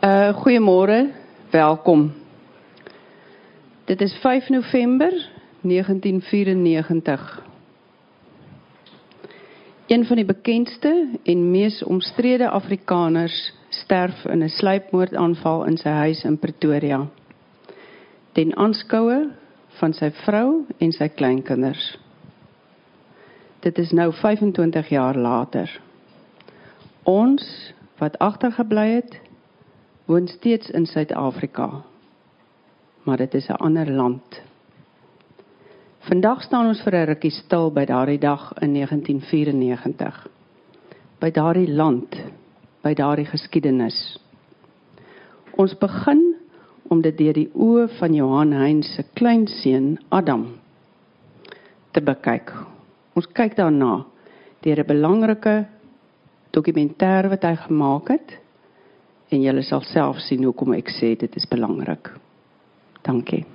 Goeiemôre, welkom. Dit is 5 November 1994. Een van die bekendste en mees omstrede Afrikaners sterf in 'n sluipmoordaanval in sy huis in Pretoria, ten aanskoue van sy vrou en sy kleinkinders. Dit is nou 25 jaar later. Ons, wat agtergebly het, woon steeds in Suid-Afrika, maar dit is 'n ander land. Vandag staan ons vir 'n rukkie stil by daardie dag in 1994, by daardie land, by daardie geskiedenis. Ons begin om dit deur die oë van Johan Hein se kleinseun Adam te bekyk. Ons kyk daarna deur 'n belangrike dokumentêr wat hy gemaak het, en julle sal self sien hoekom ek sê dit is belangrik. Dankie.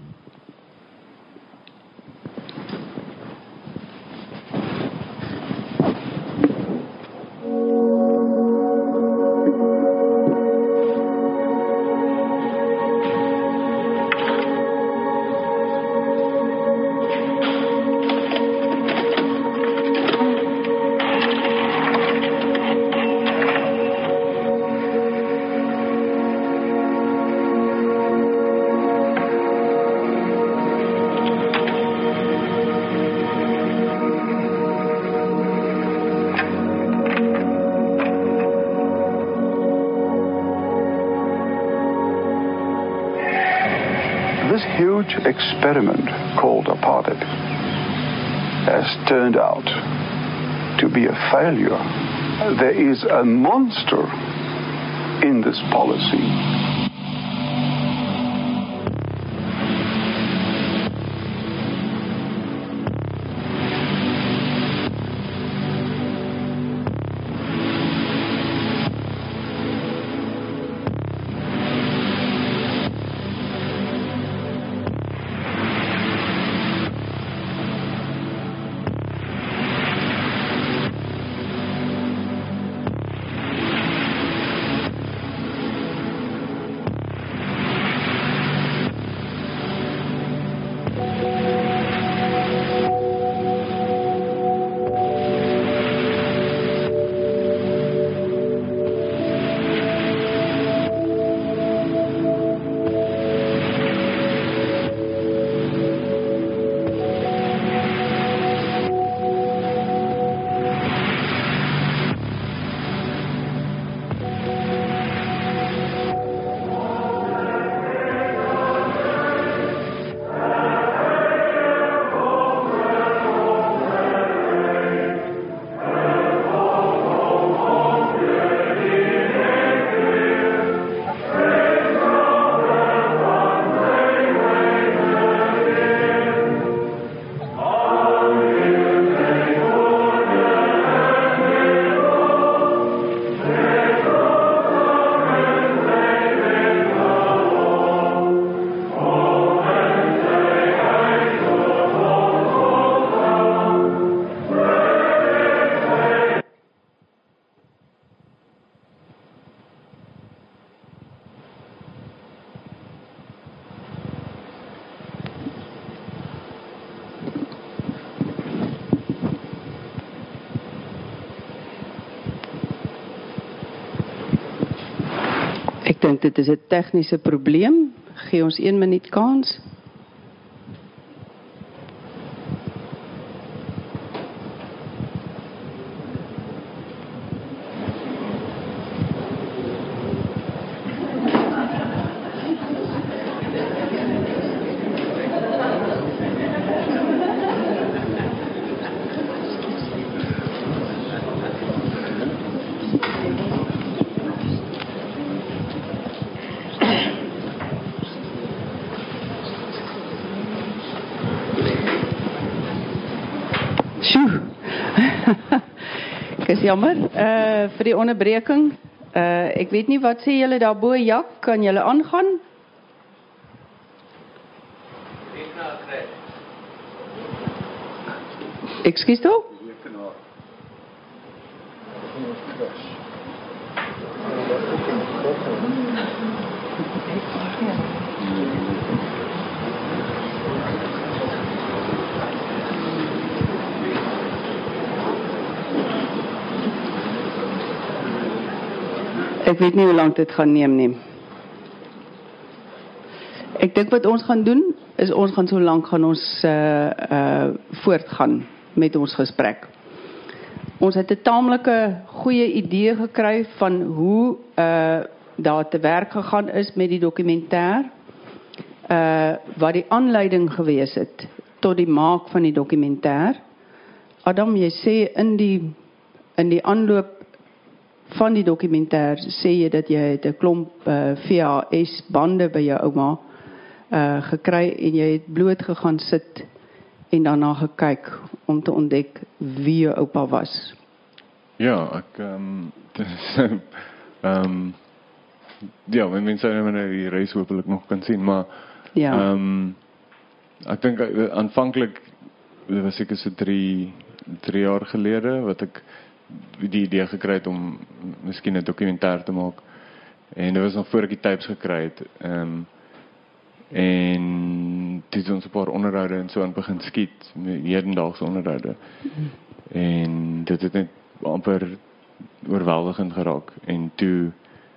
This huge experiment called apartheid has turned out to be a failure. There is a monster in this policy. Ek dink dit is 'n tegniese probleem. Gee ons 1 minuut kans. Ek is jammer vir die onderbreking. Ek weet nie, wat sê julle daarbo, Jak? Kan julle aangaan? Ekskuus toe? Ek weet nie hoe lank dit gaan neem nie. Ek dink wat ons gaan doen, is ons gaan so lank gaan ons voortgaan met ons gesprek. Ons het 'n taamlike goeie idee gekry van hoe daar te werk gegaan is met die dokumentêr, wat die aanleiding gewees het tot die maak van die dokumentêr. Adam, jy sê in die aanloop van die dokumentêr sê jy dat jy het 'n klomp VHS bande by jou ouma gekry en jy het bloot gegaan sit en daarna gekyk om te ontdek wie jou oupa was. Ja, ek ja, mense nou die reis hopelik nog kan sien, maar Ja. ek dink aanvanklik, dit was seker so 3 jaar gelede wat ek die idee gekry het om miskien 'n dokumentêr te maak. En dit was nog voor ek die tapes gekry het. En dit het ons 'n paar onderhoude en so aan begin skiet, hedendaagse onderhoude. En dit het net amper oorweldigend geraak. En toe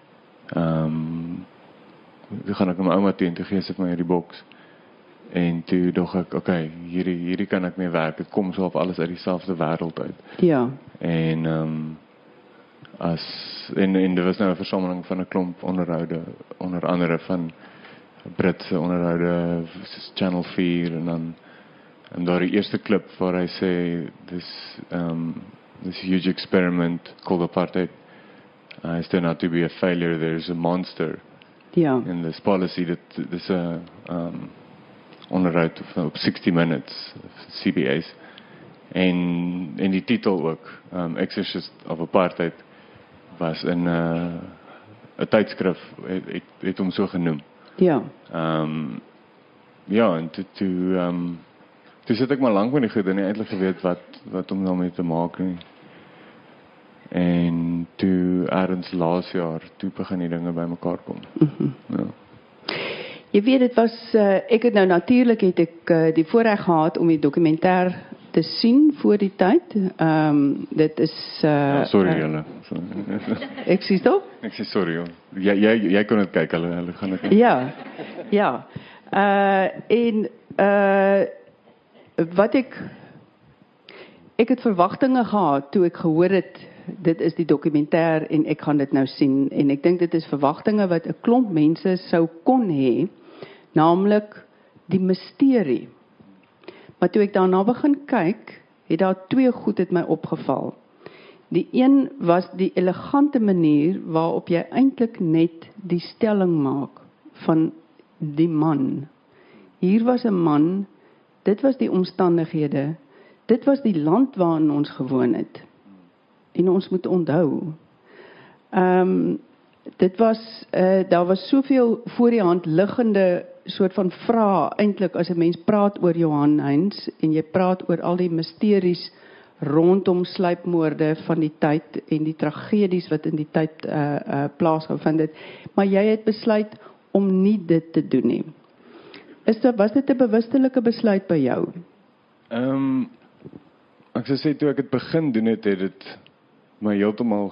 gaan ek na my ouma toe en toe gee sy vir my hierdie boks. En toe dog ek, okay, hierdie kan ek mee werk. Dit kom so op alles uit dieselfde wêreld uit. Ja. En en dit was nou 'n versameling van 'n klomp onderhoude, onder andere van Britse onderhoude, Channel 4 en daar die eerste klip waar hy sê this huge experiment called apartheid is turned out to be a failure. There's a monster Ja. in this policy that this onderhoud op 60 Minutes CBS en die titel ook Exorcist of Apartheid was in 'n tydskrif het hom so genoem. Ja. Ja, en toe sit ek maar lank met die goed en nie eintlik geweet wat om daarmee te maak nie. En toe ergens laas jaar, toe begin die dinge bymekaar kom. Ja. Jy weet, dit was, ek het nou natuurlik het ek die voorreg gehad om die dokumentêr te sien voor die tyd. Dit is... Ja, sorry julle. Ek sê toch? Ek sê sorry joh. Jy kon dit kyk, hulle gaan dit. Ja. En wat ek het verwagtinge gehad toe ek gehoor het dit is die dokumentêr en ek gaan dit nou sien en ek dink dit is verwagtinge wat 'n klomp mense sou kon hê, naamlik die misterie. Maar toe ek daarna begin kyk, het daar 2 goed het my opgeval. Die een was die elegante manier waarop jy eintlik net die stelling maak van die man. Hier was 'n man, dit was die omstandighede, dit was die land waarin ons gewoon het. En ons moet onthou. Dit was, daar was soveel voor die hand liggende soort van vrae, eintlik as 'n mens praat oor Johan Heinz, en jy praat oor al die misteries rondom sluipmoorde van die tyd, en die tragedies wat in die tyd plaasgevind het, maar jy het besluit om nie dit te doen nie. Was dit 'n bewustelike besluit by jou? Ek sou sê toe ek het begin doen het dit my heeltemal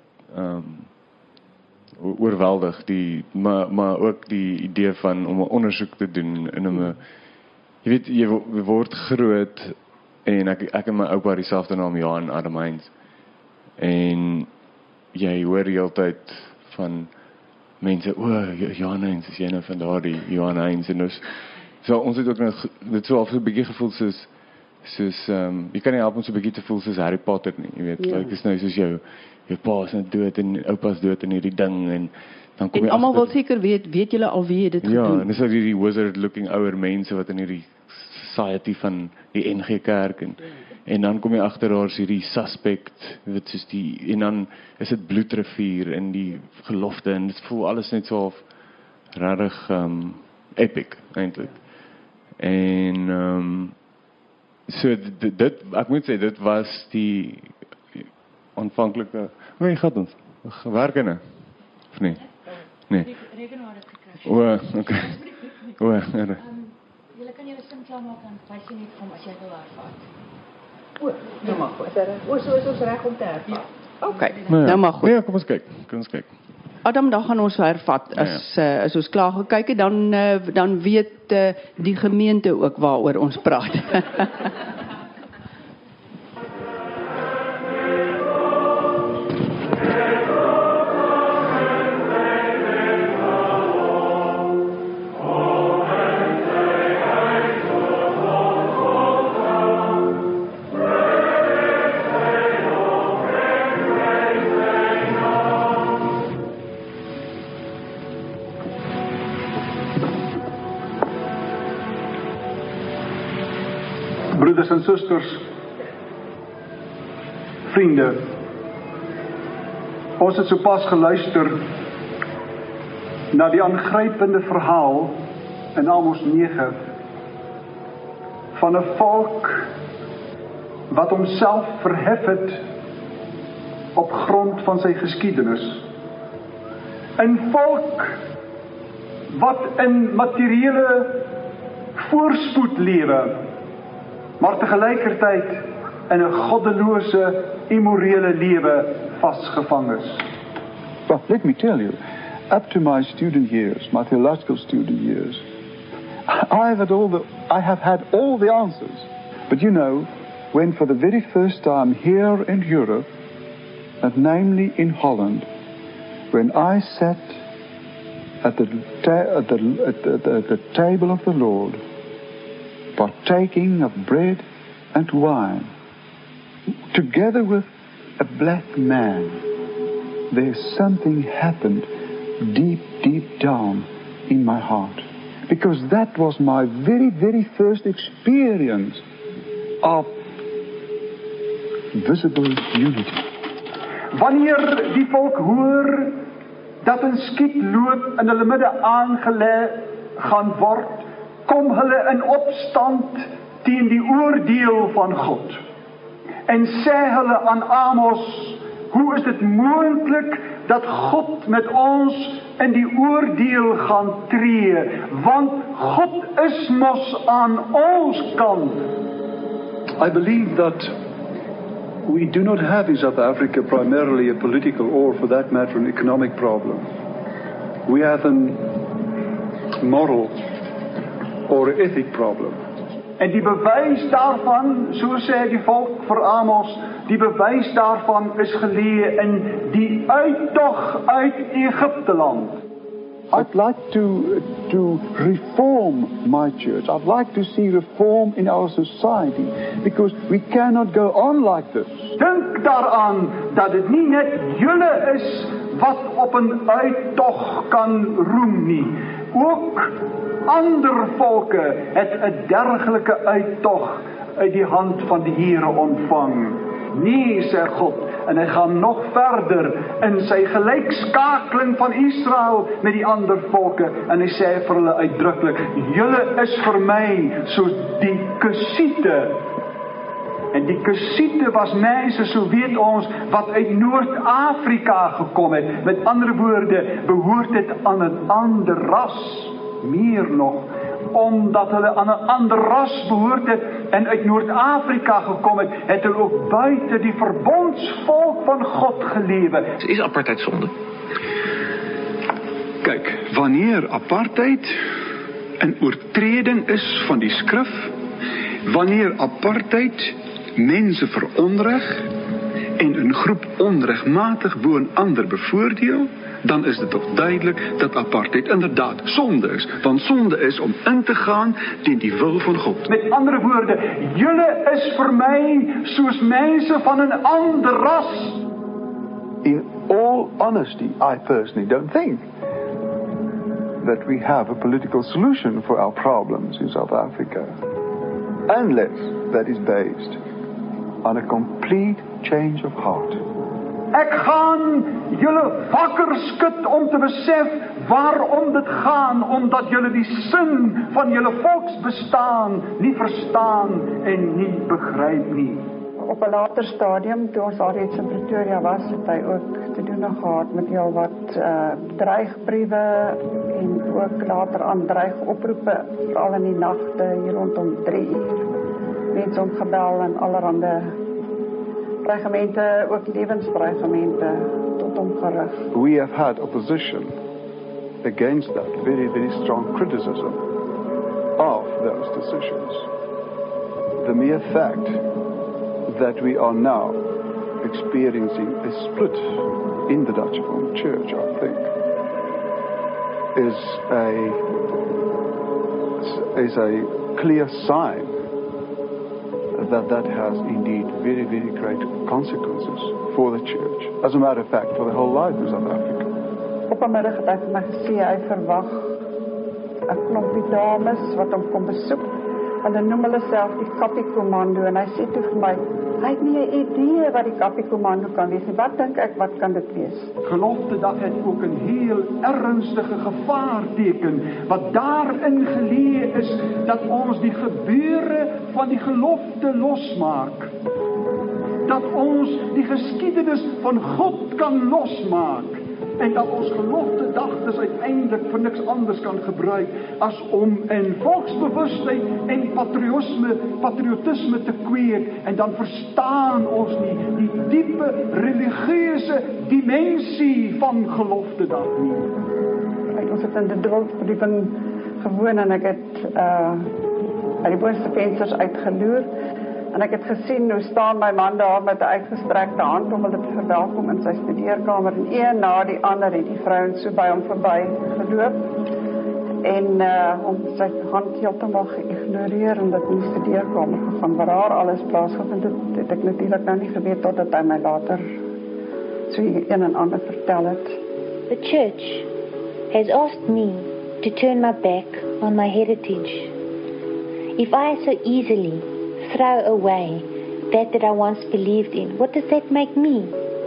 oorweldig, maar ook die idee van om 'n ondersoek te doen en om jy weet, jy word groot en ek en my oupa dieselfde naam Johan Adam Heinz en jy hoor die hele tyd van mense, Johan Heinz, is jy nou van daardie Johan Heinz en dus, so ons het ook nou dit so al so 'n bietjie gevoel soos jy kan nie help om so 'n bietjie te voel soos Harry Potter nie, jy weet, like is nou soos jou pa is nou dood en oupa is dood in hierdie ding en dan kom jy en almal wil seker weet julle al wie het dit gedoen? Ja, en dis so hierdie wizard looking ouer mense wat in hierdie society van die NG Kerk en dan kom jy agter daar's hierdie suspect, weet soos en dan is dit bloedrivier en die gelofte en dit voel alles net so regtig epic eintlik. En so dit ek moet sê dit was die aanvanklike, hoe gaat ons? Werken nou? Of nie? Nee. Rekenaar het gekrash. Okay. Julle kan julle sim klaarmaak en wys jy net om as jy wil O, hervaar. nou mag goed. So is ons reg om te hervaar. Okay, Nou nou mag goed. Ja, kom ons kyk. Adam, dan gaan ons hervat as ons klaar gekyk het, dan weet die gemeente ook waaroor ons praat. Broeders en susters, vriende, ons het sopas geluister na die aangrypende verhaal in Amos 9 van 'n volk wat homself verhef het op grond van sy geskiedenis. 'n volk wat in materiële voorspoed lewe, maar tegelijkertijd in 'n goddelose, immorele lewe vasgevang is. Well, let me tell you, up to my student years, my theological student years, I have had all the answers. But you know, when for the very first time here in Europe, and namely in Holland, when I sat at the table of the Lord, partaking of bread and wine, together with a black man, there's something happened deep, deep down in my heart. Because that was my very, very first experience of visible unity. Wanneer die volk hoor dat 'n skietloop in hulle midde aangelê gaan word, kom hulle in opstand teen die oordeel van God. En sê hulle aan Amos, hoe is dit moontlik dat God met ons in die oordeel gaan tree, want God is mos aan ons kant. I believe that we do not have in South Africa primarily a political or, for that matter, an economic problem. We have a moral or ethic problem. En die bewys daarvan, so sê die volk vir Amos, die bewys daarvan is geleë in die uittog uit Egipteland. I'd like to reform my church. I'd like to see reform in our society, because we cannot go on like this. Dink daaraan dat dit nie net julle is wat op 'n uittog kan roem nie. Ook ander volke het 'n dergelike uittog uit die hand van die Here ontvang. Nee, sê God, en hy gaan nog verder in sy gelykskakeling van Israel met die ander volke, en hy sê vir hulle uitdruklik, julle is vir my soos die Kusiete. En die Kusiete was mense, so weet ons, wat uit Noord-Afrika gekom het. Met ander woorde, behoort het aan 'n ander ras. Meer nog, omdat hulle aan 'n ander ras behoort het en uit Noord-Afrika gekom het, het hulle ook buite die verbondsvolk van God gelewe. Is apartheid zonde? Kyk, wanneer apartheid 'n oortreding is van die skrif, wanneer apartheid mense veronreg en 'n groep onregmatig bo 'n ander bevoordeel, dan is dit toch duidelik dat apartheid inderdaad zonde is. Want zonde is om in te gaan teen die wil van God. Met andere woorde, julle is vir my soos mense van 'n ander ras. In all honesty, I personally don't think that we have a political solution for our problems in South Africa, unless that is based on a complete change of heart. Ek gaan julle wakker skud om te besef waarom dit gaan, omdat julle die sin van julle volksbestaan nie verstaan en nie begryp nie. Op 'n later stadium, toe ons daar reeds in Pretoria was, het hy ook te doen gehad met heel wat dreigbriewe en ook later aan dreigoproepe, veral in die nagte hier rondom 3 uur. Mense hom gebel en allerhande dreigemente, ook lewensdreigemente tot hom gerig. We have had opposition against that, very, very strong criticism of those decisions. The mere fact that we are now experiencing a split in the Dutch Reformed Church, I think, is a clear sign that has indeed very, very great consequences for the church. As a matter of fact, for the whole life of South Africa. Op 'n middag het hy vir my gesê hy verwag 'n klompie dames wat hom kom besoek. Hulle noem hulle self die Kappie Kommando en hy sê toe vir my, hy het nie 'n idee wat die Kappie Kommando kan wees nie. Wat dink ek, wat kan dit wees? Geloftedag het ook 'n heel ernstige gevaarteken wat daarin geleë is dat ons die gebeure van die gelofte losmaak. Dat ons die geskiedenis van God kan losmaak. En dat ons gelofte dagtes uiteindelik vir niks anders kan gebruik as om in volksbewustheid en patriotisme te kweek. En dan verstaan ons nie die diepe religieuse dimensie van gelofte dag nie. Ons het in die Dwulverdieping gewoon en ek het uit die boonste vensters uitgeloer. En ek het gesien hoe staan my man daar met 'n uitgestrekte hand om hulle te verwelkom in sy studeerkamer. En een na die ander het die vrouens so by hom verby geloop. En hom sy hand heeltemal geïgnoreer en dit in die studeerkamer gegaan waar haar alles plaasgevind het. Het ek natuurlik nou nie geweet totdat hy my later so een en ander vertel het. The church has asked me to turn my back on my heritage. If I so easily throw away that I once believed in, what does that make me?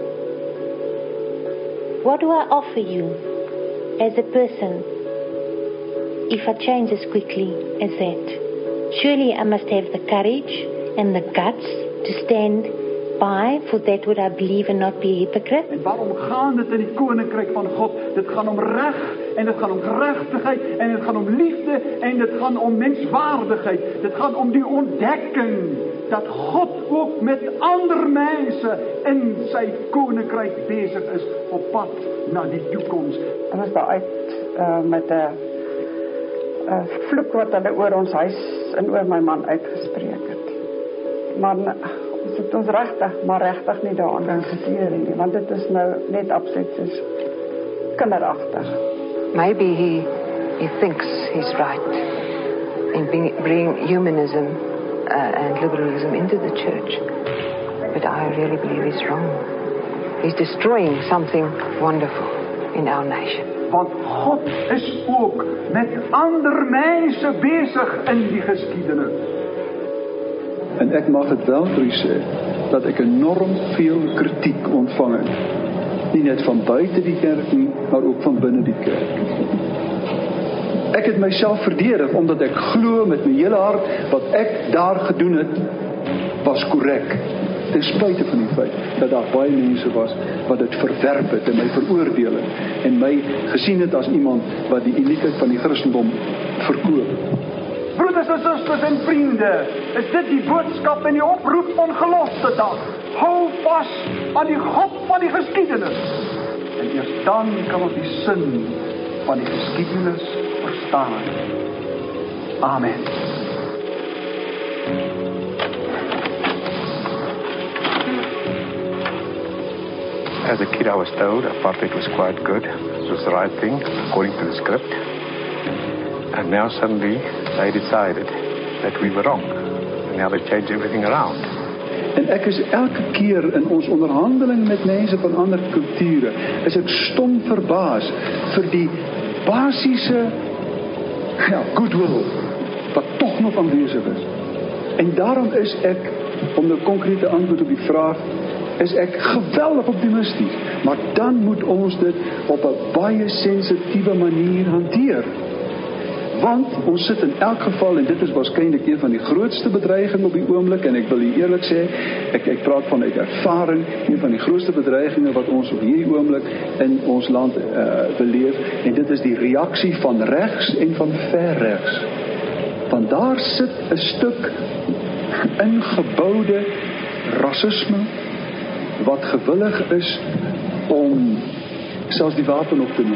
What do I offer you as a person if I change as quickly as that? Surely I must have the courage and the guts to stand by for that what I believe and not be a hypocrite. En waarom gaan dit in die koninkryk van God? Dit gaan om reg en dit gaan om geregtigheid en dit gaan om liefde en dit gaan om menswaardigheid. Dit gaan om die ontdekking dat God ook met ander mense in sy koninkryk besig is op pad na die toekoms. Ek was daar uit met 'n vloek wat hulle oor ons huis en oor my man uitgespreek het. Maar ons het ons regtig nie daaraan kan gestuur nie, want dit is nou net absoluut soos kinderagtig. Maybe he thinks he's right in bringing humanism and liberalism into the church. But I really believe he's wrong. He's destroying something wonderful in our nation. Want God is ook met ander mense besig in die geskiedenis. En ek mag dit wel vir u sê, dat ek enorm veel kritiek ontvang het. Nie net van buite die kerk nie, maar ook van binne die kerk. Ek het myself verdedig, omdat ek glo met my hele hart, wat ek daar gedoen het, was korrek. Ten spyte van die feit, dat daar baie mense was, wat dit verwerp het en my veroordeel het, en my gesien het as iemand, wat die uniekheid van die Christendom verkoop. Broeders en susters en vriende, is dit die boodskap en die oproep van Geloftedag. Hou vas aan die God van die geskiedenis. En eers dan kan ons die sin van die geskiedenis verstaan. Amen. As a kid I was told apartheid was quite good. It was the right thing, according to the script. And now suddenly they decided that we were wrong. And now they changed everything around. En ek is elke keer in ons onderhandeling met mense van ander kulture, is ek stom verbaas vir die basiese goodwill wat tog nog aanwesig is. En daarom is ek, om 'n konkrete antwoord op die vraag, is ek geweldig optimisties. Maar dan moet ons dit op 'n baie sensitiewe manier hanteer. Want ons sit in elk geval, en dit is waarskynlik een van die grootste bedreigings op die oomblik, en ek wil u eerlik sê, ek praat vanuit ervaring, een van die grootste bedreigings wat ons op hierdie oomblik in ons land beleef, en dit is die reaksie van regs en van ver regs. Want daar sit 'n stuk ingeboude rasisme, wat gewillig is om selfs die wapen op te neem.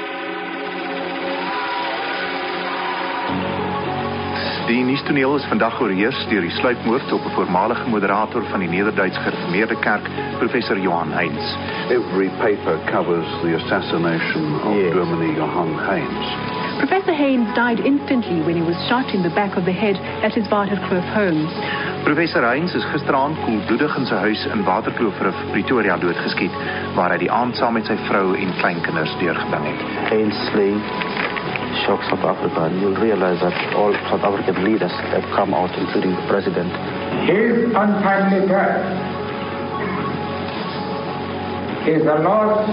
Die nuustoneel is vandag oorheers deur die sluipmoord op 'n voormalige moderator van die Nederduits Gereformeerde Kerk, professor Johan Heinz. Every paper covers the assassination of Dominee Johan Heinz. Professor Heinz died instantly when he was shot in the back of the head at his Waterkloof home. Professor Heinz is gisteraand koelbloedig in sy huis in Waterkloof, Pretoria doodgeskiet, waar hy die aand saam met sy vrou en kleinkinders deurgebring het. Heinz slaying shocks South Africa, and you'll realize that all South African leaders have come out, including the president. His untimely death is a loss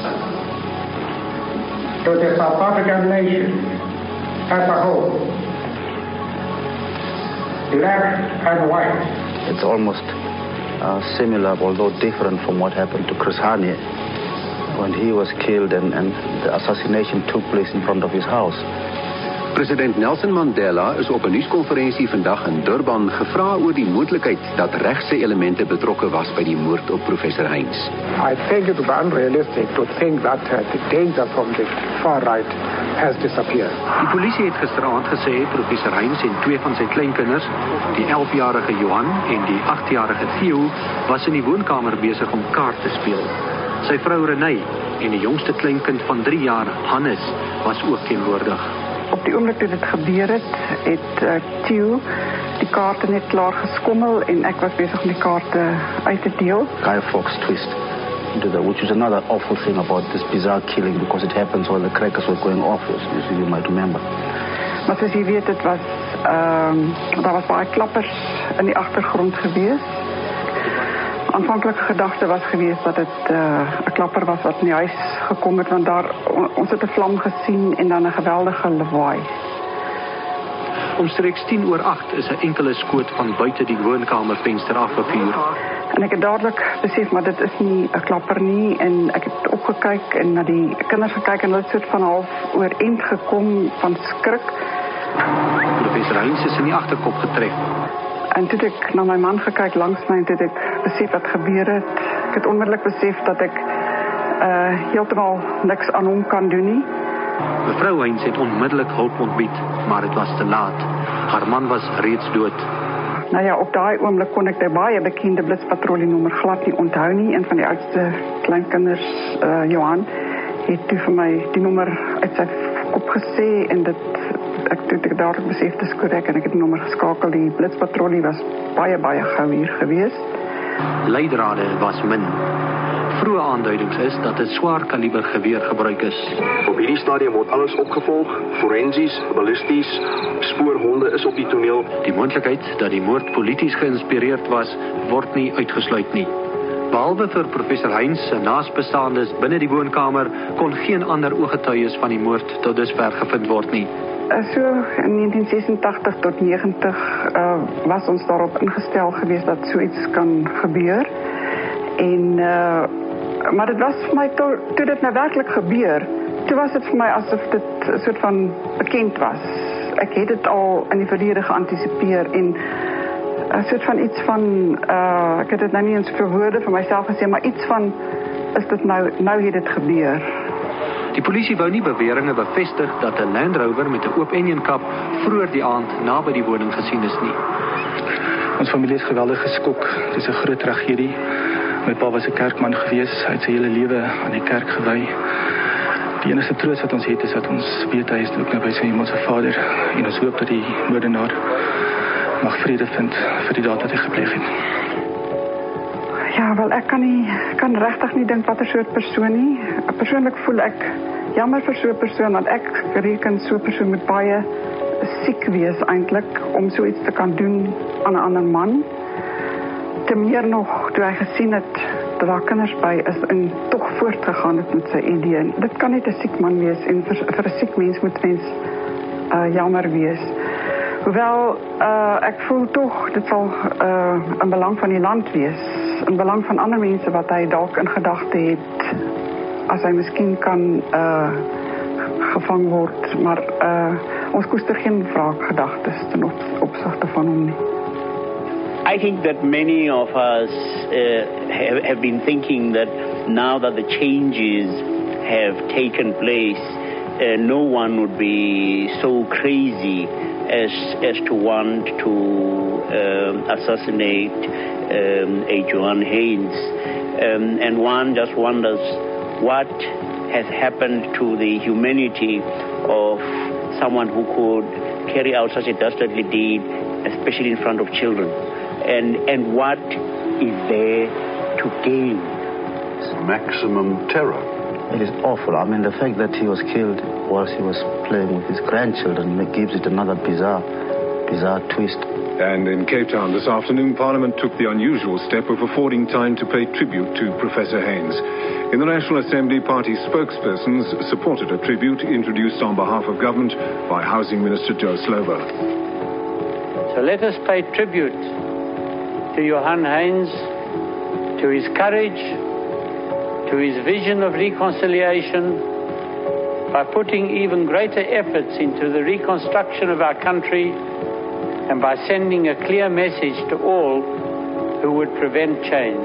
to the South African nation as a whole, black and white. It's almost similar, although different from what happened to Chris Hani when he was killed and the assassination took place in front of his house. President Nelson Mandela is op 'n nuuskonferensie vandag in Durban gevra oor die moontlikheid dat regse elemente betrokke was by die moord op professor Heinz. I think it would be unrealistic to think that the danger from the far right has disappeared. Die polisie het gisteraand gesê professor Heinz en 2 van sy kleinkinders, die 11-jarige Johan en die 8-jarige Theo, was in die woonkamer besig om kaart te speel. Sy vrou Renée en die jongste kleinkind van 3 jaar, Hannes, was ook teenwoordig. Op die oomblik toe dit gebeur het Theo die kaarte net klaar geskommel en ek was besig om die kaarte uit te deel. Guy Fawkes twist into that, which is another awful thing about this bizarre killing, because it happens while the crackers were going off, as you might remember. Maar soos jy weet, daar was baie klappers in die agtergrond gewees. Aanvanklike gedagte was geweest dat dit 'n klapper was wat in die huis gekom het, want ons het 'n vlam gesien en dan 'n geweldige lawaai. Omstreeks 10:08 is 'n enkele skoot van buite die woonkamervenster afgevuur. En ek het dadelik besef, maar dit is nie 'n klapper nie, en ek het opgekyk en na die kinders gekyk en hulle het soort van half oorend gekom van skrik. Professor Heinz is in die agterkop getref. En toe het ek na my man gekyk langs my en toe het ek besef wat gebeur het. Ek het onmiddellik besef dat ek heeltemal niks aan hom kan doen nie. Mevrou Heinz het onmiddellik hulp ontbied, maar dit was te laat. Haar man was reeds dood. Nou ja, op daai oomblik kon ek die baie bekende blitspatrollenommer glad nie onthou nie. Een van die oudste kleinkinders, Johan, het toe vir my die nommer uit sy kop gesê en ek het dadelik besef dit is korrek en ek het die nommer geskakel. Die blitspatrollie was baie gou hier gewees. Leidrade was min. Vroeë aanduidings is dat 'n swaar kaliber geweer gebruik is. Op hierdie stadium word alles opgevolg, forensies, ballisties, spoorhonde is op die toneel. Die moontlikheid dat die moord polities geïnspireerd was, word nie uitgesluit nie. Behalwe vir professor Heinz se naasbestaandes binne die woonkamer, kon geen ander ooggetuies van die moord tot dusver gevind word nie. So in 1986 tot 90 was ons daarop ingestel geweest dat so iets kan gebeur. En maar dit was vir my toe dit nou werklik gebeur, toe was dit vir my asof dit 'n soort van bekend was. Ek het dit al in die verlede geantisipeer en 'n soort van iets van ek het dit nou nie in soveel woorde vir myself gesê, maar iets van is dit nou het dit gebeur. Die polisie wou nie beweringe bevestig dat 'n Land Rover met 'n oop enjinkap vroeër die aand naby die woning gesien is nie. Ons familie is geweldig geskok. Dit is 'n groot tragedie. My pa was 'n kerkman gewees. Hy het sy hele lewe aan die kerk gewy. Die enigste troos wat ons het is dat ons weet hy is ook nou by sy hemelse Vader en ons hoop dat die moordenaar mag vrede vind vir die daad wat hy gepleeg het. Ja, wel ek kan regtig nie dink watter soort persoon nie. Persoonlik voel ek jammer vir so 'n persoon, want ek reken so 'n persoon moet baie siek wees eintlik om so iets te kan doen aan 'n ander man. Te meer nog toe hy gesien het dat daar kinders by is en tog voortgegaan het met sy idee. Dit kan net 'n siek man wees en vir 'n siek mens moet mens jammer wees. Hoewel ek voel tog dit sal in belang van die land wees, in belang van ander mense wat hy dalk in gedagte het as hy miskien kan gevang word, maar ons koester geen wraakgedagtes ten opsigte van hom nie. I think that many of us have been thinking that now that the changes have taken place, no one would be so crazy as to want to assassinate a Johan Haynes. And one just wonders what has happened to the humanity of someone who could carry out such a dastardly deed, especially in front of children. And what is there to gain? Maximum terror. It is awful. I mean, the fact that he was killed whilst he was playing with his grandchildren gives it another bizarre twist. And in Cape Town this afternoon, Parliament took the unusual step of affording time to pay tribute to Professor Haynes. In the National Assembly, party spokespersons supported a tribute introduced on behalf of government by Housing Minister Joe Slovo. So let us pay tribute to Johan Haynes, to his courage, to his vision of reconciliation, by putting even greater efforts into the reconstruction of our country, and by sending a clear message to all who would prevent change.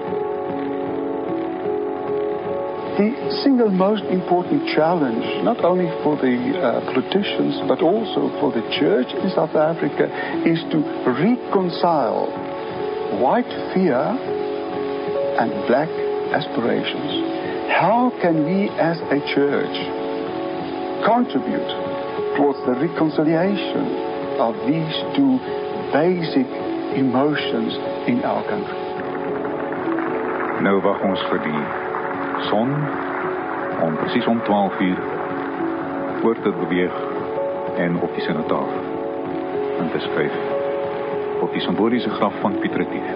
The single most important challenge, not only for the politicians, but also for the church in South Africa, is to reconcile white fear and black aspirations. How can we as a church contribute towards the reconciliation of these two basic emotions in our country? Nou wag ons vir die son om presies om 12 uur voor te beweeg en op die Senataf in te skryf op die simboliese graf van Piet Retief.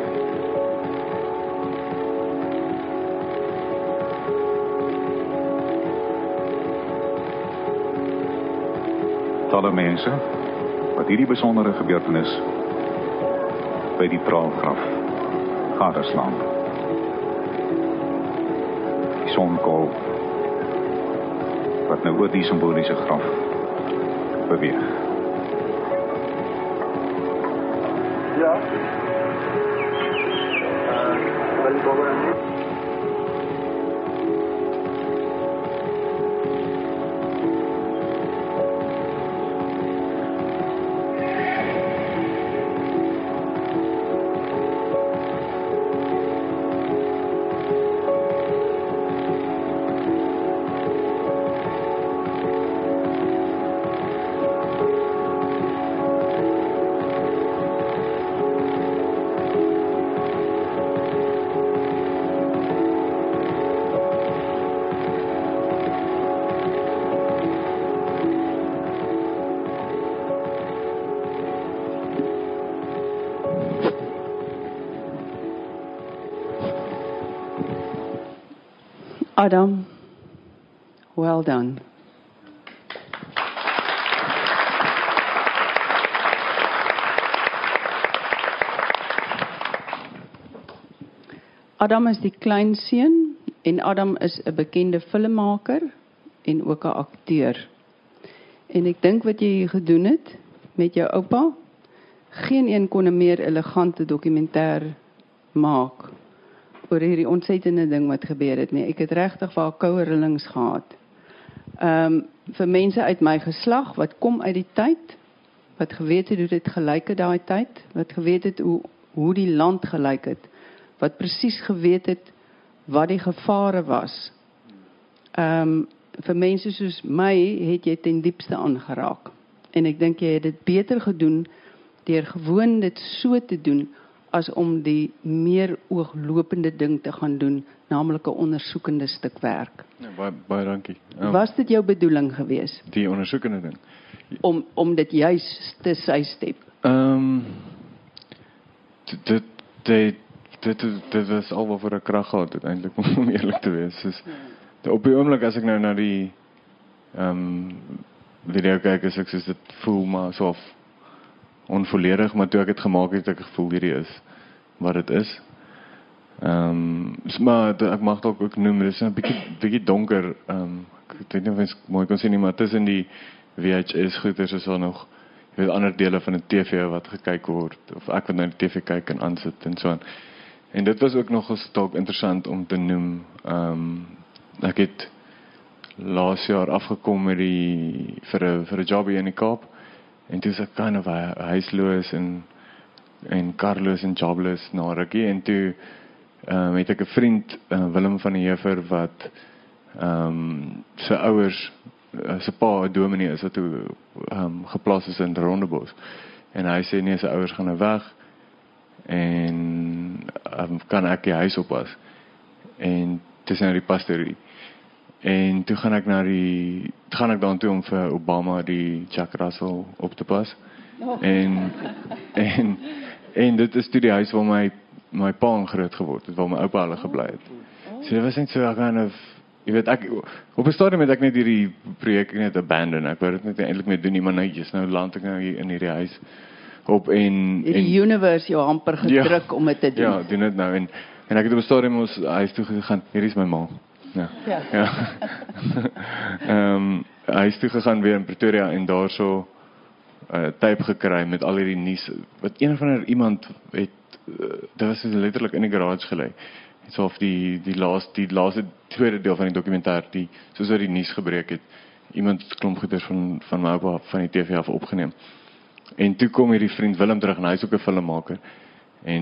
Talle mense wat hierdie besondere gebeurtenis by die praalgraf gadeslaan. Die sonkool wat nou oor die simboliese graf beweeg. Ja. Welkom. Adam, well done. Adam is die kleinseun en Adam is 'n bekende filmmaker en ook 'n akteur. En ek dink wat jy hier gedoen het met jou oupa, geen een kon 'n meer elegante dokumentêr maak oor hierdie ontsettende ding wat gebeur het nie. Ek het regtig waar koue rillings gehad. Vir mense uit my geslag wat kom uit die tyd, wat geweet het hoe dit gelyk het daai tyd, wat geweet het hoe die land gelyk het, wat presies geweet het wat die gevare was. Vir mense soos my het jy ten diepste aangeraak. En ek dink jy het dit beter gedoen deur gewoon dit so te doen as om die meer ooglopende ding te gaan doen, naamlik 'n ondersoekende stuk werk. Ja, baie dankie. Was dit jou bedoeling gewees? Die ondersoekende ding. Om dit juis te sidestep. Dit was al wat vir 'n krag gehad het eintlik, om eerlik te wees. Dus, op die oomblik as ek nou na die video kyk, is ek soos dit voel maar so onvolledig, maar toe ek het gemaak het ek gevoel hierdie is wat dit is. Maar ek mag het ook noem, dit is 'n bietjie donker, ek weet nie of ek mooi kon sien nie, maar tussen die VHS goeders is al nog ander dele van 'n TV wat gekyk word, of ek wat nou die TV kyk en aansit en so aan. En dit was ook nog 'n stok interessant om te noem. Ek het laas jaar afgekom met vir 'n job hier in die Kaap. En toe is ek kind of huisloos en karloos en jobless na rukkie. En toe het ek 'n vriend, Willem van die Heever, wat sy ouers, sy pa 'n dominee is wat toe geplaas is in Rondebos. En hy sê nee, sy ouers gaan nou weg en kan ek die huis oppas. En dis nou die pastorie. En toe gaan ek dan toe om vir Obama die Jack Russell op te pas. En dit is toe die huis waar my pa groot geword het, waar my oupa hulle gebly het. So dit was net so kind of, jy weet, op 'n stadium het ek net hierdie projek net abandon. Ek wou dit net eintlik mee doen, maar nou land ek nou hier in hierdie huis op en die universe jou amper gedruk om dit te doen. Ja, doen dit nou en ek het op 'n stadium ons huis toe gegaan. Hierdie is my ma. Ja. Huis toe gegaan weer in Pretoria en daarso tape gekry met al hierdie nuus wat een van iemand het dit was letterlik in die garage gelê. So of die laaste tweede deel van die dokumentêr soos wat die nuus gebreek het. Iemand het klomp goeders van my oupa van die TV af opgeneem. En toe kom hierdie vriend Willem terug en hy is ook 'n filmmaker. En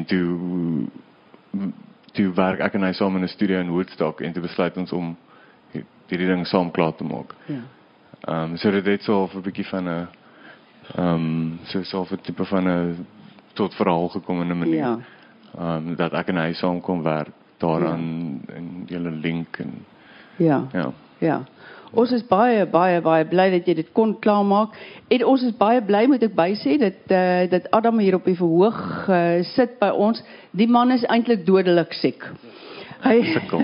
toe werk ek en hy saam in 'n studio in Woodstock en toe besluit ons om hierdie ding saam klaar te maak. Ja. So dit het so 'n bietjie van 'n so 'n tipe van 'n tot verhaal gekom in 'n manier. Ja. Dat ek en hy saam kon werk daaraan en julle link en Ja. Ons is baie bly dat jy dit kon klaarmaak. En ons is baie bly, moet ek bysê, dat Adam hier op die verhoog sit by ons. Die man is eintlik dodelik siek. Hy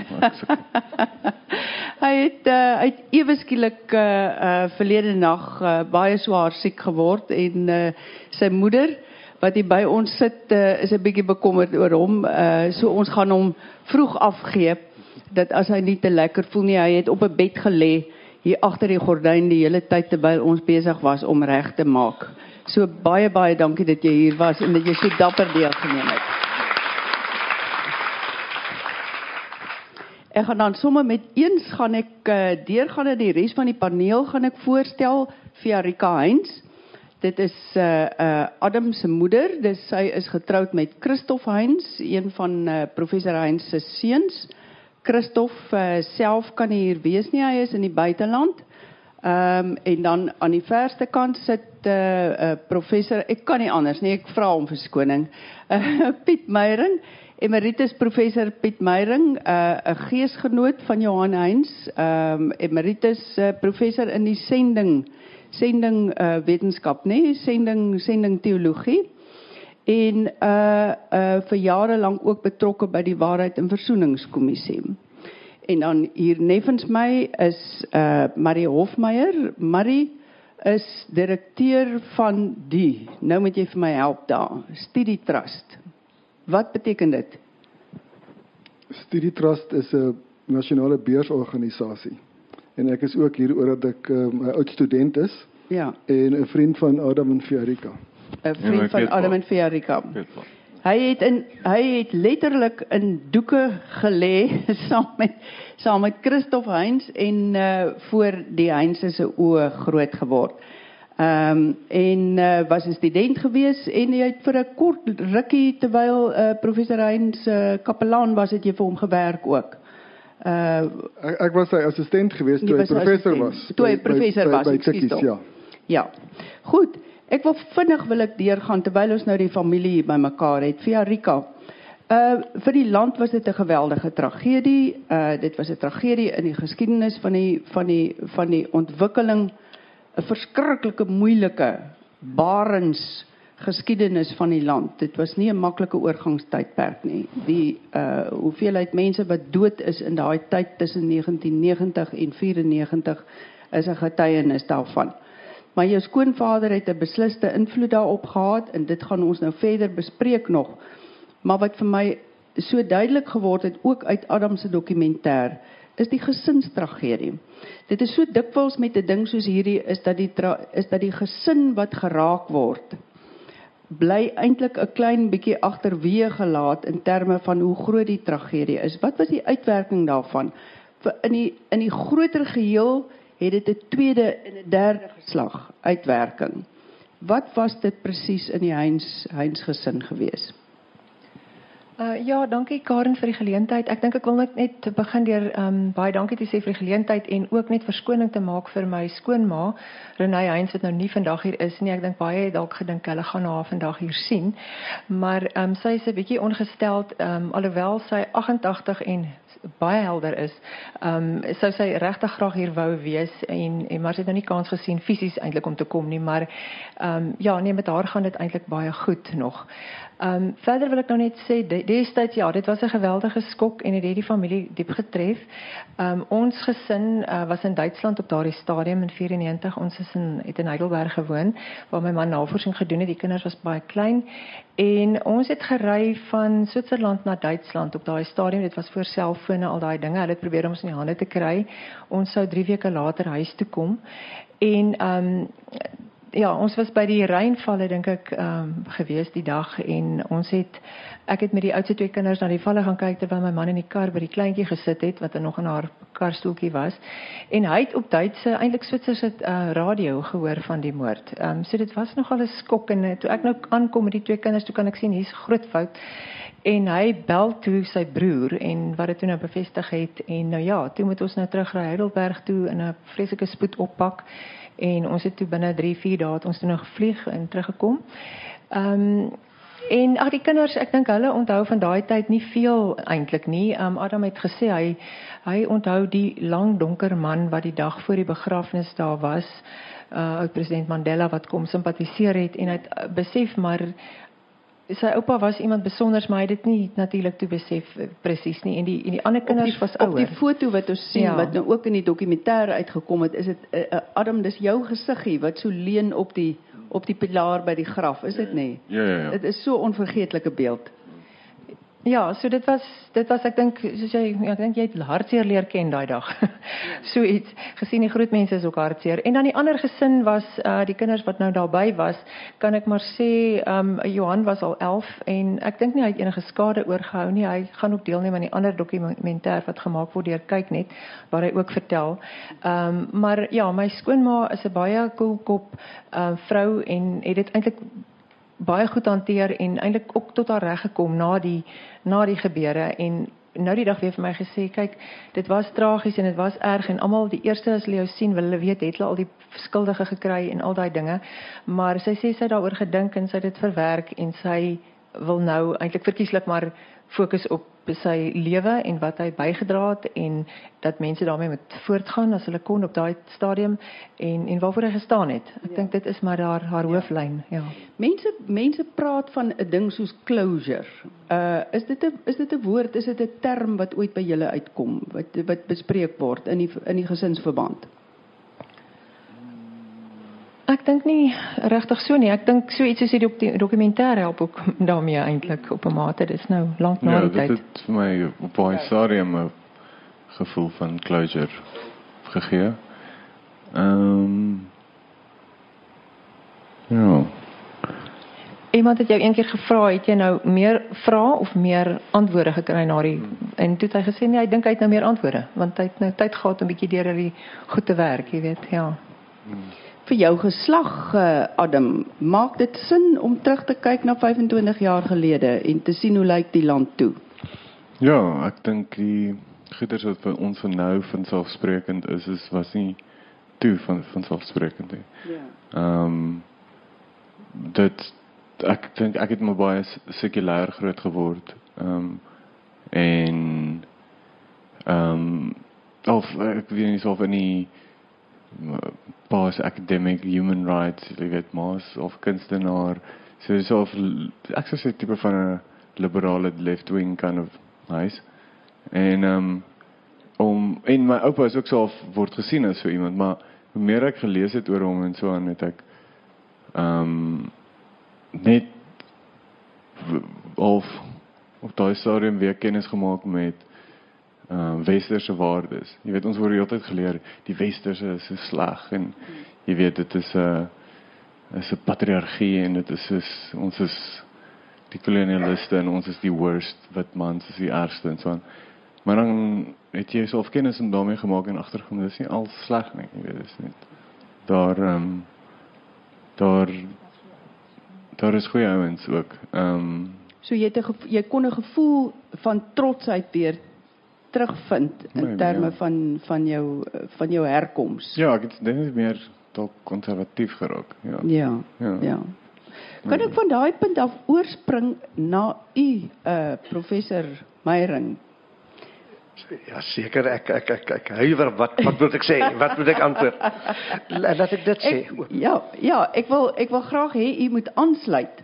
het ewe skielik verlede nag baie swaar siek geword en sy moeder wat hier by ons sit is 'n bietjie bekommerd oor hom. So ons gaan hom vroeg afgee dat as hy nie te lekker voel nie, hy het op 'n bed gelê hier agter die gordyn die hele tyd terwyl ons besig was om reg te maak. So baie dankie dat jy hier was en dat jy so dapper deelgeneem het. Ek gaan dan sommer met eens gaan ek deurgaan en die res van die paneel gaan ek voorstel via Rika Heinz. Dit is Adam se moeder, sy is getroud met Christoph Heinz, een van professor Heinz se seuns. Christoph self kan hier wees nie, hy is in die buiteland. En dan aan die verste kant sit professor, ek kan nie anders nie, ek vra om verskoning, Piet Meyering, emeritus professor Piet Meyering, 'n geesgenoot van Johan Heinz, emeritus professor in die sending wetenskap, nee, sending teologie. En vir jare lank ook betrokke by die Waarheid en Versoeningskommissie. En dan hier nevens my is Marie Hofmeyer. Marie is direkteur van nou moet jy vir my help daar, Studie Trust. Wat beteken dit? Studie Trust is 'n nasionale beursorganisasie. En ek is ook hier oor dat ek 'n oud student is. Ja. En 'n vriend van Adam en Fiarika. 'n vriend van Adam en Fiarika. Hy het letterlik in doeke gelê saam met Christoph Heinz en voor die Heinz se oë groot geword. Was 'n student gewees en hy het vir 'n kort rukkie terwyl professor Heinz kapelaan was, het jy vir hom gewerk ook. Ek was sy assistent gewees toe hy professor was. Toe hy professor was, ekskuus tog. Ja. Goed. Ek wil vinnig deurgaan terwyl ons nou die familie hier by mekaar het. Fiarika. Vir die land was dit 'n geweldige tragedie. Dit was 'n tragedie in die geskiedenis van die ontwikkeling, 'n verskriklike moeilike barens geskiedenis van die land. Dit was nie 'n maklike oorgangstydperk nie. Die hoeveelheid mense wat dood is in daai tyd tussen 1990 en 94 is 'n getuienis daarvan. Maar jou skoonvader het 'n besliste invloed daarop gehad en dit gaan ons nou verder bespreek nog. Maar wat vir my so duidelik geword het, ook uit Adam se dokumentêr, is die gesinstragedie. Dit is so dikwels met 'n ding soos hierdie is dat die gesin wat geraak word, bly eintlik 'n klein bietjie agterweë gelaat in terme van hoe groot die tragedie is. Wat was die uitwerking daarvan? in die groter geheel het dit 'n tweede en 'n derde geslag uitwerking. Wat was dit presies in die Heinz gesin gewees? Ja, dankie Karen vir die geleentheid. Ek dink ek wil net begin deur baie dankie te sê vir die geleentheid en ook net verskoning te maak vir my skoonma, Renée Heinz, wat nou nie vandag hier is nie. Ek dink baie het dalk gedink hulle gaan haar vandag hier sien. Maar sy is 'n bietjie ongesteld, alhoewel sy 88 en baie helder is. Sou sy regtig graag hier wou wees maar sy het nou nie kans gesien fisies eintlik om te kom nie, maar ja, nee, met haar gaan dit eintlik baie goed nog. Verder wil ek nou net sê, destyds, ja, dit was 'n geweldige skok en het die familie diep getref. Ons gesin was in Duitsland op daardie stadium in 94. Ons het in Heidelberg gewoon, waar my man navorsing gedoen het. Die kinders was baie klein. En ons het gery van Switserland na Duitsland op daai stadium. Dit was voor selfone, al daai dinge. Hulle het probeer om ons in die hande te kry. Ons sou 3 weke later huis toe kom. En ja, ons was by die Rynvalle dink ek gewees die dag en ek het met die oudste 2 kinders na die valle gaan kyk terwyl my man in die kar by die kleintjie gesit het wat nog in haar karstoeltjie was en hy het op Duitse, eintlik Switserse radio gehoor van die moord. So dit was nogal 'n skok en toe ek nou aankom met die 2 kinders, toe kan ek sien hier's groot fout. En hy bel toe sy broer en wat dit toe nou bevestig het en nou ja, toe moet ons nou terug ry Heidelberg toe in 'n vreeslike spoed oppak. En ons het toe binne 3-4 dae het ons toe nog gevlieg en teruggekom. En die kinders, ek dink hulle onthou van daai tyd nie veel eintlik nie. Adam het gesê hy onthou die lang donker man wat die dag voor die begrafnis daar was, oud-president Mandela wat kom simpatiseer het en hy het besef maar sy oupa was iemand besonders, maar hy het dit nie natuurlik toe besef presies nie. En die ander kinders was ouer. Op die foto wat ons sien, ja, wat nou ook in die dokumentêr uitgekom het, is dit Adam, dis jou gesiggie wat so leun op die pilaar by die graf, is dit nie? Ja. Dit is so 'n onvergeetlike beeld. Ja, so dit was ek dink soos jy het hartseer leer ken daai dag. So iets gesien die groot mense is ook hartseer. En dan die ander gesin was die kinders wat nou daarby was, kan ek maar sê Johan was al 11 en ek dink nie hy het enige skade oorgehou nie. Hy gaan ook deelneem aan die ander dokumentêr wat gemaak word deur Kyk Net waar hy ook vertel. Maar ja, my skoonma is 'n baie koelkop vrou en het dit eintlik baie goed hanteer en eintlik ook tot haar reg gekom na die gebeure en nou die dag weer vir my gesê, kyk, dit was tragies en dit was erg en almal die eerste as hulle jou sien, wil hulle weet, het hulle al die skuldige gekry en al daai dinge, maar sy sê sy daaroor gedink en sy het dit verwerk en sy wil nou eintlik verkieslik maar fokus op sy lewe en wat hy bygedra het en dat mense daarmee moet voortgaan as hulle kon op daai stadium en waarvoor hy gestaan het. Ek dink dit is maar haar hooflyn, ja. Mense praat van 'n ding soos closure. Is dit 'n woord, is dit 'n term wat ooit by julle uitkom, wat bespreek word in die gesinsverband? Ek dink nie regtig so nie. Ek dink so iets soos die dokumentêr help ook daarmee eintlik op 'n mate. Dit is nou lank na die tyd. Ja, dit het vir my op baie stadium 'n gevoel van closure gegee. Ja. Iemand het jou eendag gevra, het jy nou meer vrae of meer antwoorde gekry na die en toe het hy gesê nee, hy dink hy het nou meer antwoorde, want hy het nou tyd gehad om 'n bietjie deur die goed te werk, jy weet, ja. Vir jou geslag, Adam, maak dit sin om terug te kyk na 25 jaar gelede en te sien hoe lyk die land toe? Ja, ek dink die goeders wat vir ons nou vanselfsprekend is was nie toe vanselfsprekend nie. Ja. Ek dink ek het maar baie sekulêr groot geword. Of ek weet nie of in pa's academic human rights, jy weet, ma's of kunstenaar, so ek sou sê tipe van 'n liberale left-wing kind of nice. En my oupa is ook so word gesien as so iemand, maar hoe meer ek gelees het oor hom en so aan, het ek net op daai stadium weer kennis gemaak met westerse waardes. Jy weet, ons word altyd geleer, die westerse is so sleg en jy weet, dit is 'n patriargie en dit is ons is die kolonialiste en ons is die worst, wat mans is die ergste en so aan. Maar dan het jy self kennis en daarmee gemaak en agtergekom, dis nie al sleg nie, jy weet, dis net. Daar is goeie ouens ook. So jy kon 'n gevoel van trotsheid weer terugvind in terme van jou herkoms. Ja, ek het net meer dalk konservatief geraak. Ja. Kan ek van daai punt af oorspring na u, professor Meyering? Ja, seker, ek huiwer, wat moet ek sê? Wat moet ek antwoord? Laat ek dit sê. Ek wil graag hê u moet aansluit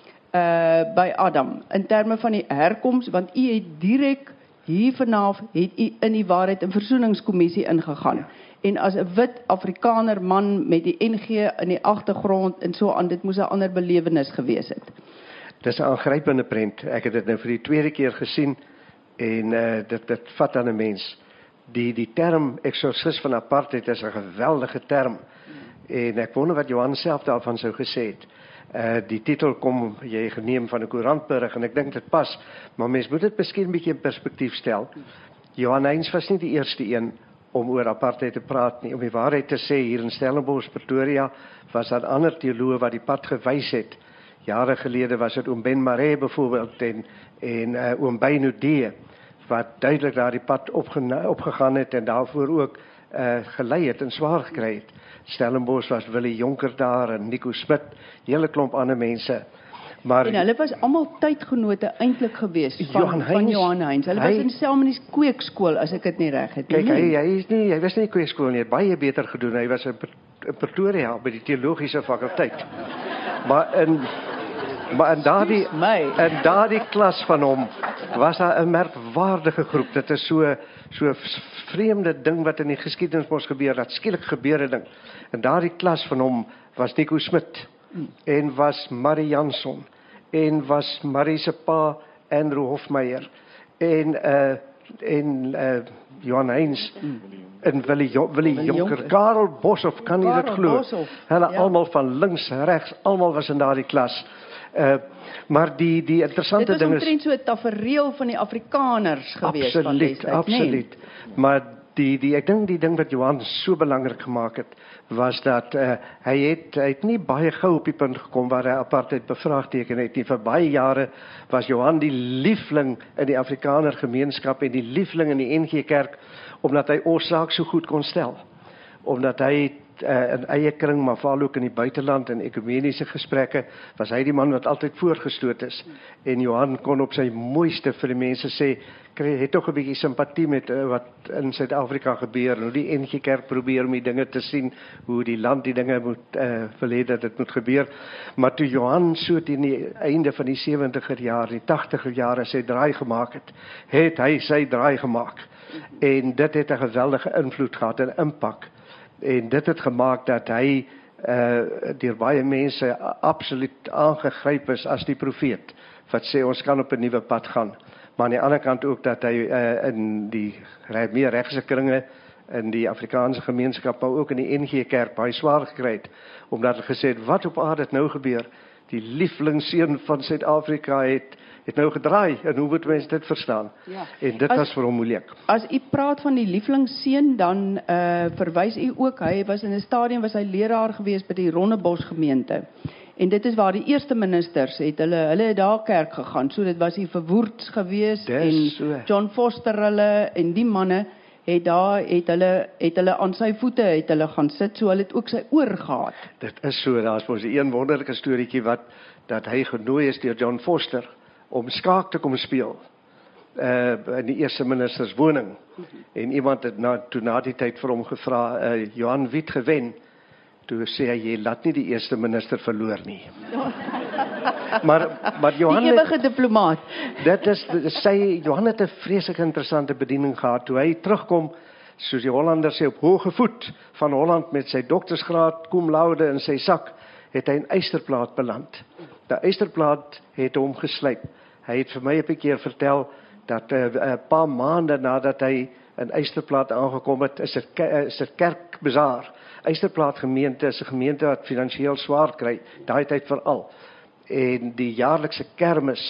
by Adam in terme van die herkoms, want u het direk hier vanaf het u in die Waarheid en Versoeningskommissie ingegaan. En as 'n wit Afrikaner man met die NG in die agtergrond en so aan, dit moes 'n ander belewenis gewees het. Dis 'n aangrypende prent. Ek het dit nou vir die tweede keer gesien en dit vat aan 'n mens. Die term eksorsis van apartheid is 'n geweldige term. En ek wonder wat Johan self daarvan sou gesê het. Die titel kom jy geneem van 'n koerantberig en ek dink dit pas, maar mens moet dit miskien 'n bietjie in perspektief stel. Johan Heyns was nie die eerste een om oor apartheid te praat nie. Om die waarheid te sê, hier in Stellenbosch, Pretoria, was daar ander teoloë wat die pad gewys het. Jare gelede was dit oom Ben Maree byvoorbeeld en oom Byno D, wat duidelik daar die pad opgegaan het en daarvoor ook gelei het en swaar gekry het. Stellenbosch was Willie Jonker daar en Nico Smit, hele klomp ander mense. Maar en hulle was almal tydgenote eintlik geweest van Johan Heyns. Hulle was in Selmanies kweekskool as ek dit nie reg het nie. Kyk, hy was nie kweekskool nie, hy het baie beter gedoen. Hy was in Pretoria by die teologiese fakulteit. Maar in daardie klas van hom was daar 'n merkwaardige groep. Dit is so vreemde ding wat in die geskiedenis mos gebeur, dat skielik gebeure ding. In daardie klas van hom was Nico Smit en was Marie Jansson en was Marie se pa Andrew Hofmeyer en Johan Heyns en Willie Jonker, Karel Boshoff, kan jy dit glo? Hulle almal van links, regs, almal was in daardie klas. Maar die interessante ding is, dit was omtrent so 'n tafereel van die Afrikaners gewees van destyds. Absoluut. Maar ek dink die ding wat Johan so belangrik gemaak het, was dat hy het nie baie gou op die punt gekom waar hy apartheid bevraagteken het nie. Vir baie jare was Johan die liefling in die Afrikaner gemeenskap en die liefling in die NG Kerk, omdat hy ons saak so goed kon stel. Omdat hy in eie kring, maar veral ook in die buiteland en ekumeniese gesprekke, was hy die man wat altyd voorgestoot is. En Johan kon op sy mooiste vir die mense sê, het toch 'n bietjie simpatie met wat in Suid-Afrika gebeur, hoe die NG Kerk probeer om die dinge te sien, hoe die land die dinge moet wil hê dat dit moet gebeur. Maar toe Johan so teen die einde van die 70er jaar, die 80er jare sy draai gemaak het hy sy draai gemaak. En dit het 'n geweldige invloed gehad en impak. En dit het gemaak dat hy deur baie mense absoluut aangegryp is as die profeet, wat sê ons kan op 'n nuwe pad gaan. Maar aan die ander kant ook dat hy in die meer regse kringe, in die Afrikaanse gemeenskap, maar ook in die NG Kerk baie swaar gekry het, omdat hy gesê het, wat op aarde het nou gebeur? Die lieflingsseun van Suid-Afrika het nou gedraai, en hoe moet mense dit verstaan? Ja. En dit was vir hom moeilik. As u praat van die lieflingsseun, dan verwys u ook, hy was in 'n stadium, was hy leraar gewees by die Rondebosch gemeente. En dit is waar die eerste ministers hulle het daar kerk gegaan, so dit was die Verwoerds gewees, en John Foster en die manne het hulle aan sy voete gaan sit, so hulle het ook sy oor gehad. Dit is so, daar is mos 'n wonderlike storieetjie dat hy genooi is deur John Foster om skaak te kom speel in die eerste ministers woning. En iemand het na die tyd vir hom gevra, Johan, wie het gewen? Toe sê hy, jy laat nie die eerste minister verloor nie. Maar Johan, die ewige diplomaat. Johan het 'n vreeslik interessante bediening gehad. Toe hy terugkom, soos die Hollanders sê, op hoë voet van Holland met sy doktersgraad, cum laude in sy sak, het hy in Eysterplaat beland. Die Eysterplaat het hom geslyp. Hy het vir my 'n keer vertel dat 'n paar maande nadat hy in Eysterplaat aangekom het, is dit kerkbazaar. Eysterplaat gemeente is 'n gemeente wat finansiëel swaar kry, daai tyd veral. En die jaarlikse kermis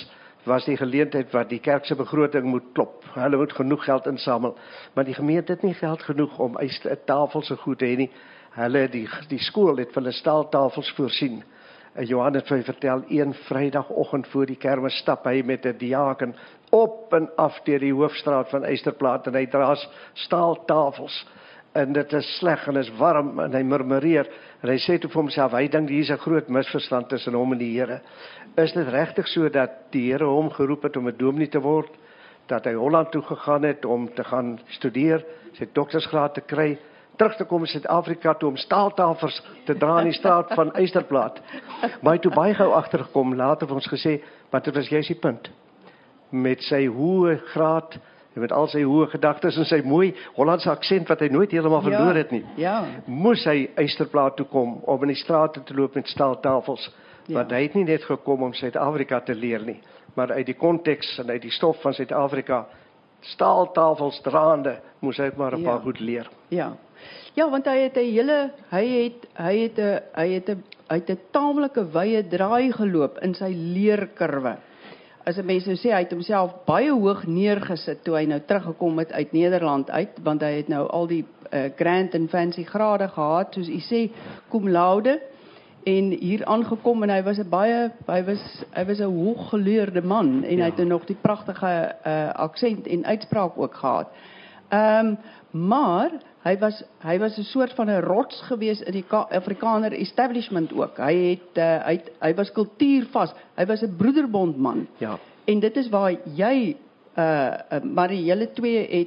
was die geleentheid wat die kerk se begroting moet klop. Hulle moet genoeg geld insamel, maar die gemeente het nie geld genoeg om tafels so goed te hê nie. Hulle die skool het vir hulle staaltafels voorsien. Johan het vir my vertel, een Vrydagoggend voor die kermis stap hy met 'n diaken op en af deur die hoofstraat van Eysterplaat en hy dra staaltafels. En dit is sleg en is warm en hy murmureer en hy sê toe vir homself, hy dink hier is 'n groot misverstand tussen hom en die Here. Is dit regtig so dat die Here hom geroep het om 'n dominee te word, dat hy Holland toe gegaan het om te gaan studeer, sy doktorsgraad te kry, terug te kom in Suid-Afrika toe om staaltafels te dra in die straat van Eysterplaat. Maar hy toe baie gou agtergekom, later vir ons gesê, maar dit was juist die punt. Met sy hoë graad, en met al sy hoë gedagtes en sy mooi Hollandse aksent wat hy nooit heeltemal verloor het nie. Ja. Moes hy Eysterplaat toe kom om in die strate te loop met staaltafels. Want hy het nie net gekom om Suid-Afrika te leer nie, maar uit die konteks en uit die stof van Suid-Afrika, staaltafels draande, moes hy maar 'n paar goed leer. Ja. Ja, want hy het 'n hele hy het 'n taamlike wye draai geloop in sy leerkurwe. As 'n mens nou sê, hy het homself baie hoog neergesit toe hy nou teruggekom het uit Nederland uit, want hy het nou al die grand en fancy grade gehad, soos u sê, cum laude, en hier aangekom en hy was 'n hooggeleerde man en hy het nog die pragtige aksent en uitspraak ook gehad. Maar hy was 'n soort van 'n rots gewees in die Afrikaner establishment ook. Hy was kultuurvas. Hy was 'n broederbondman. Ja. En dit is waar jy maar julle twee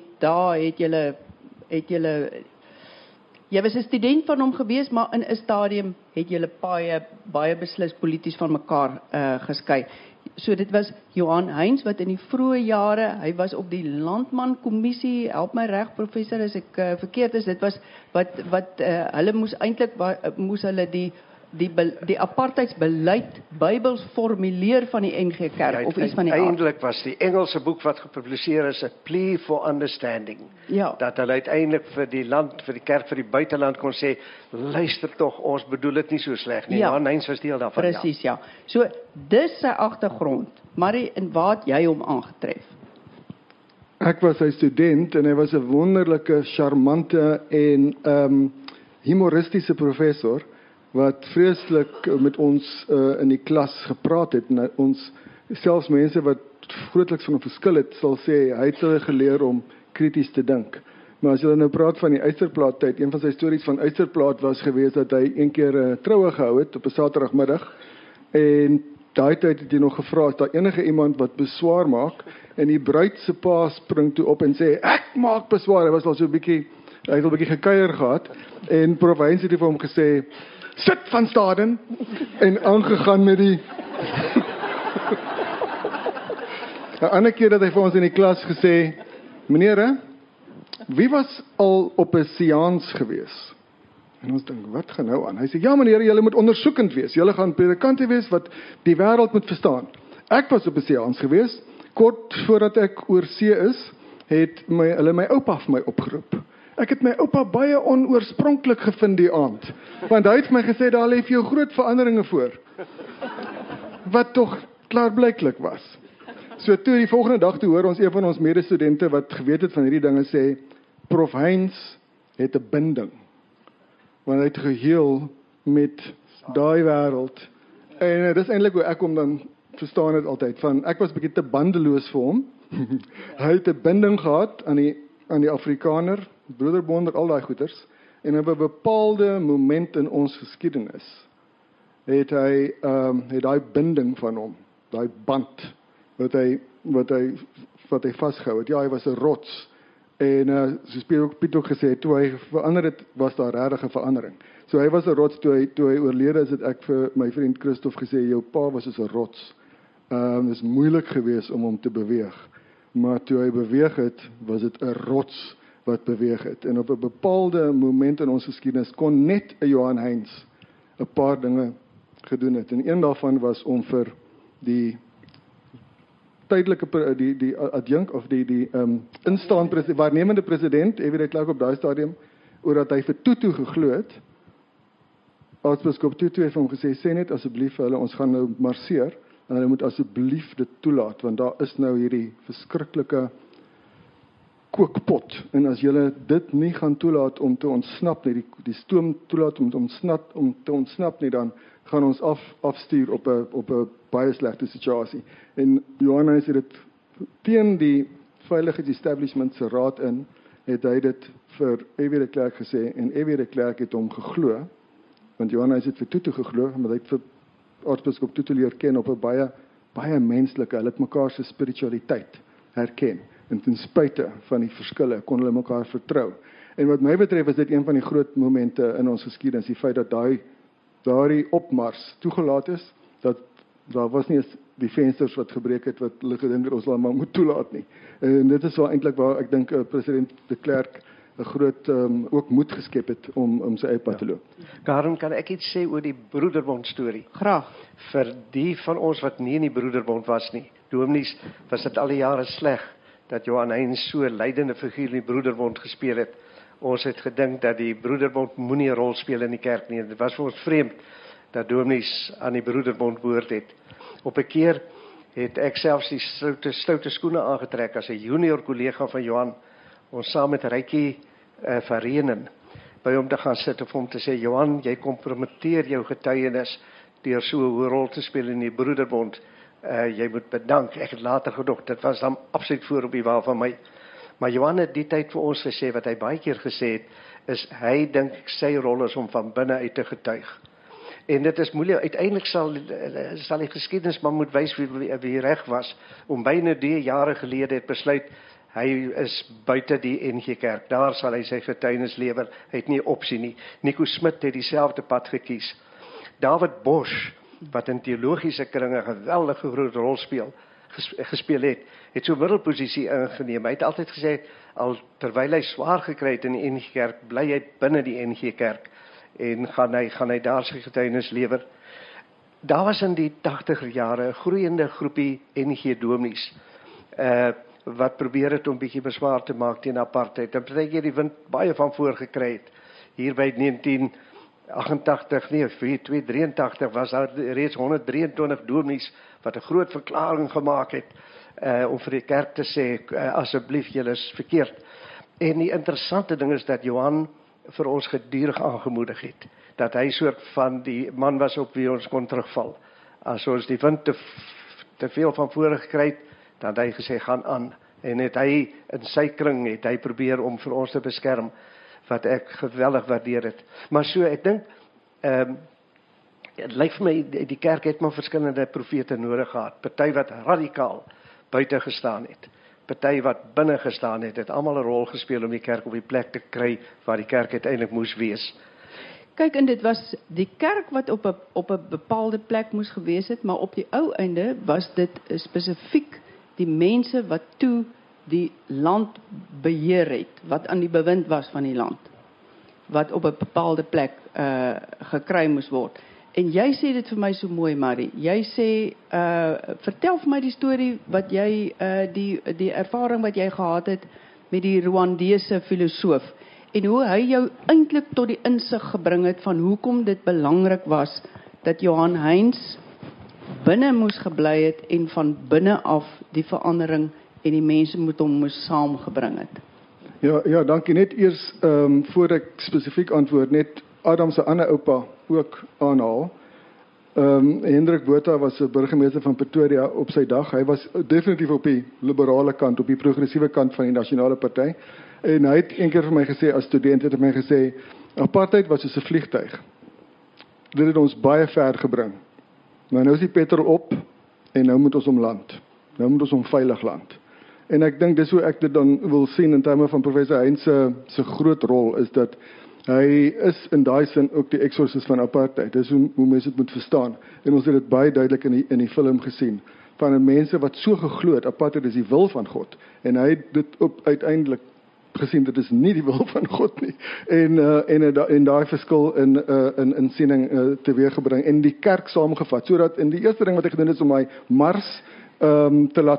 jy was 'n student van hom gewees, maar in 'n stadium het julle baie beslis polities van mekaar geskei. So dit was Johan Heins wat in die vroeë jare, hy was op die Landman Kommissie, help my reg professor as ek verkeerd is, dit was wat hulle moes hulle die apartheidsbeleid Bybels formuleer van die NG Kerk of iets van die aard. Uiteindelik was die Engelse boek wat gepubliseer is 'n plea for understanding. Ja. Dat hulle uiteindelik vir die land, vir die kerk, vir die buiteland kon sê, luister tog, ons bedoel dit nie so sleg nie. Ja, Heins was deel daarvan. Presies, ja. So dis sy agtergrond. Marie, en waar het jy hom aangetref? Ek was sy student en hy was 'n wonderlike, charmante en humoristiese professor wat vreeslik met ons in die klas gepraat het. En ons, selfs mense wat grootliks van hom verskil het, sal sê, hy het hulle geleer om krities te dink. Maar as jy nou praat van die Eysterplaat tyd, een van sy stories van Eysterplaat was gewees dat hy een keer troue gehou het op 'n Saterdagmiddag. En daai tyd het jy nog gevra, is daar enige iemand wat beswaar maak? En die bruid se pa spring toe op en sê, ek maak beswaar. Hy was al so 'n bietjie, hy het al 'n bietjie gekuier gehad. En Prof Heins het vir hom gesê, sit van Staden, en aangegaan met die 'n ander keer dat hy vir ons in die klas gesê, meneere, wie was al op 'n seans gewees? En ons dink, wat gaan nou aan? Hy sê, ja meneere, julle moet ondersoekend wees, julle gaan predikante wees wat die wêreld moet verstaan. Ek was op 'n seans gewees, kort voordat ek oor see is, het hulle my oupa vir my opgeroep. Ek het my oupa baie onoorspronklik gevind die aand, want hy het vir my gesê, daar lê vir jou groot veranderinge voor, wat tog klaarblyklik was. So toe die volgende dag toe hoor ons een van ons medestudente wat geweet het van hierdie dinge sê, Prof Heins het 'n binding, want hy het geheel met daai wêreld. En dis eintlik hoe ek hom dan verstaan het altyd, van ek was bietjie te bandeloos vir hom. Hy het 'n binding gehad aan die Afrikaner, broederbond, al daai goeters, en op 'n bepaalde moment in ons geskiedenis het hy daai binding van hom, daai band wat hy vasgehou het. Ja, hy was 'n rots. En soos Piet ook gesê het, toe hy verander het, was daar regtig 'n verandering. So hy was 'n rots toe hy oorlede is, het ek vir my vriend Christof gesê, jou pa was soos 'n rots. Dit is moeilik geweest om hom te beweeg. Maar toe hy beweeg het, was dit 'n rots wat beweeg het. En op 'n bepaalde moment in ons geskiedenis kon net 'n Johan Heins 'n paar dinge gedoen het. En een daarvan was om vir die tydelike die adjunk of die instaan waarnemende president, F.W. de Klerk op daai stadium, oor dat hy vir Tutu geglo het. Aartsbiskop Tutu het hom gesê, sê net asseblief vir hulle, ons gaan nou marseer, en hulle moet asseblief dit toelaat, want daar is nou hierdie verskriklike kookpot, en as julle dit nie gaan toelaat om te ontsnap nie, die stoom toelaat om te ontsnap nie, dan gaan ons afstuur op 'n baie slegte situasie. En Johan Heyns het dit teen die veiligheidsestablishment se raad in, het hy dit vir F.W. de Klerk gesê, en F.W. de Klerk het hom geglo, want Johan Heyns het vir Tutu geglo, maar hy het vir aartsbiskop Tutu leer ken op 'n baie menslike, hulle het mekaar se spiritualiteit herken, en ten spyte van die verskille, kon hulle mekaar vertrou. En wat my betref, is dit een van die groot momente in ons geskiedenis, die feit dat daardie opmars toegelaat is, dat daar was nie eens die vensters wat gebreek het, wat hulle gedink het, ons laat maar moet toelaat nie. En dit is wel eintlik waar ek dink president de Klerk 'n groot ook moed geskep het om sy eie pad te loop. Karen, kan ek iets sê oor die Broederbond storie? Graag. Vir die van ons wat nie in die Broederbond was nie, dominees, was dit al die jare sleg dat Johan Heyns so 'n leidende figuur in die Broederbond gespeel het. Ons het gedink dat die Broederbond moenie 'n rol speel in die kerk nie. Dit was vir ons vreemd dat dominees aan die Broederbond behoort het. Op 'n keer het ek selfs die stoute skoene aangetrek as 'n junior kollega van Johan, ons saam met Rykie van Renen by hom te gaan sit, of hom te sê, Johan, jy kompromiteer jou getuienis deur so 'n hoë rol te speel in die Broederbond. Jy moet bedank. Ek het later gedog, dit was dan absoluut voor op die wa van my. Maar Johan het die tyd vir ons gesê, wat hy baie keer gesê het, is hy dink sy rol is om van binne uit te getuig. En dit is moeilik, uiteindelik sal die geskiedenis maar moet wys wie reg was, om byna 3 jare gelede het besluit, hy is buite die NG Kerk, daar sal hy sy getuienis lewer, hy het nie opsie nie. Nico Smit het dieselfde pad gekies. David Bosch, wat in teologiese kringe 'n geweldige groot rol gespeel het so 'n middelposisie ingeneem. Hy het altyd gesê, al terwyl hy swaar gekry het in die NG Kerk, bly hy binne die NG Kerk, en gaan hy daar sy getuienis lewer. Daar was in die 80er jare 'n groeiende groepie NG dominees, wat probeer het om bietjie beswaar te maak teen apartheid. En partykeer die wind baie van voor gekry het. Hier by 1983 was daar reeds 123 dominees wat 'n groot verklaring gemaak het om vir die kerk te sê, asseblief, julle is verkeerd. En die interessante ding is dat Johan vir ons gedurig aangemoedig het, dat hy soort van die man was op wie ons kon terugval. As ons die wind te veel van vore gekry het, dan het hy gesê, gaan aan. En het hy in sy kring, het hy probeer om vir ons te beskerm, wat ek geweldig waardeer het. Maar so, ek dink, het lyk vir my, die kerk het maar verskillende profete nodig gehad, party wat radikaal buite gestaan het, party wat binne gestaan het almal 'n rol gespeel om die kerk op die plek te kry, waar die kerk uiteindelik moes wees. Kyk, en dit was die kerk wat op 'n bepaalde plek moes gewees het, maar op die ou einde was dit spesifiek die mense wat toe die land beheer het, wat aan die bewind was van die land, wat op 'n bepaalde plek gekry moes word. En jy sê dit vir my so mooi, Marie. Jy sê, vertel vir my die storie wat jy, die ervaring wat jy gehad het met die Rwandese filosoof, en hoe hy jou eintlik tot die insig gebring het van hoekom dit belangrik was dat Johan Heyns binne moes gebly het en van binne af die verandering en die mense moet hom moes saamgebring het. Ja, dankie. Net eers, voor ek spesifiek antwoord, net Adam se ander oupa ook aanhaal. Hendrik Botha was 'n burgemeester van Pretoria op sy dag. Hy was definitief op die liberale kant, op die progressiewe kant van die Nasionale Party. En hy het een keer vir my gesê, as student het hy my gesê, apartheid was soos 'n vliegtuig. Dit het ons baie ver gebring. Maar nou is die petrol op, en nou moet ons om land. Nou moet ons om veilig land. En ek dink dis hoe ek dit dan wil sien in terme van professor Heyns se groot rol, is dat hy is in daai sin ook die exorcist van apartheid. Dis hoe mense dit moet verstaan. En ons het dit baie duidelik in die film gesien. Van mense wat so geglo het, apartheid is die wil van God. En hy het dit uiteindelik gesien, dit is nie die wil van God nie. En daai verskil in siening teweeggebring en die kerk saamgevat. Sodat in die eerste ding wat ek gedoen het, is om my mars te laat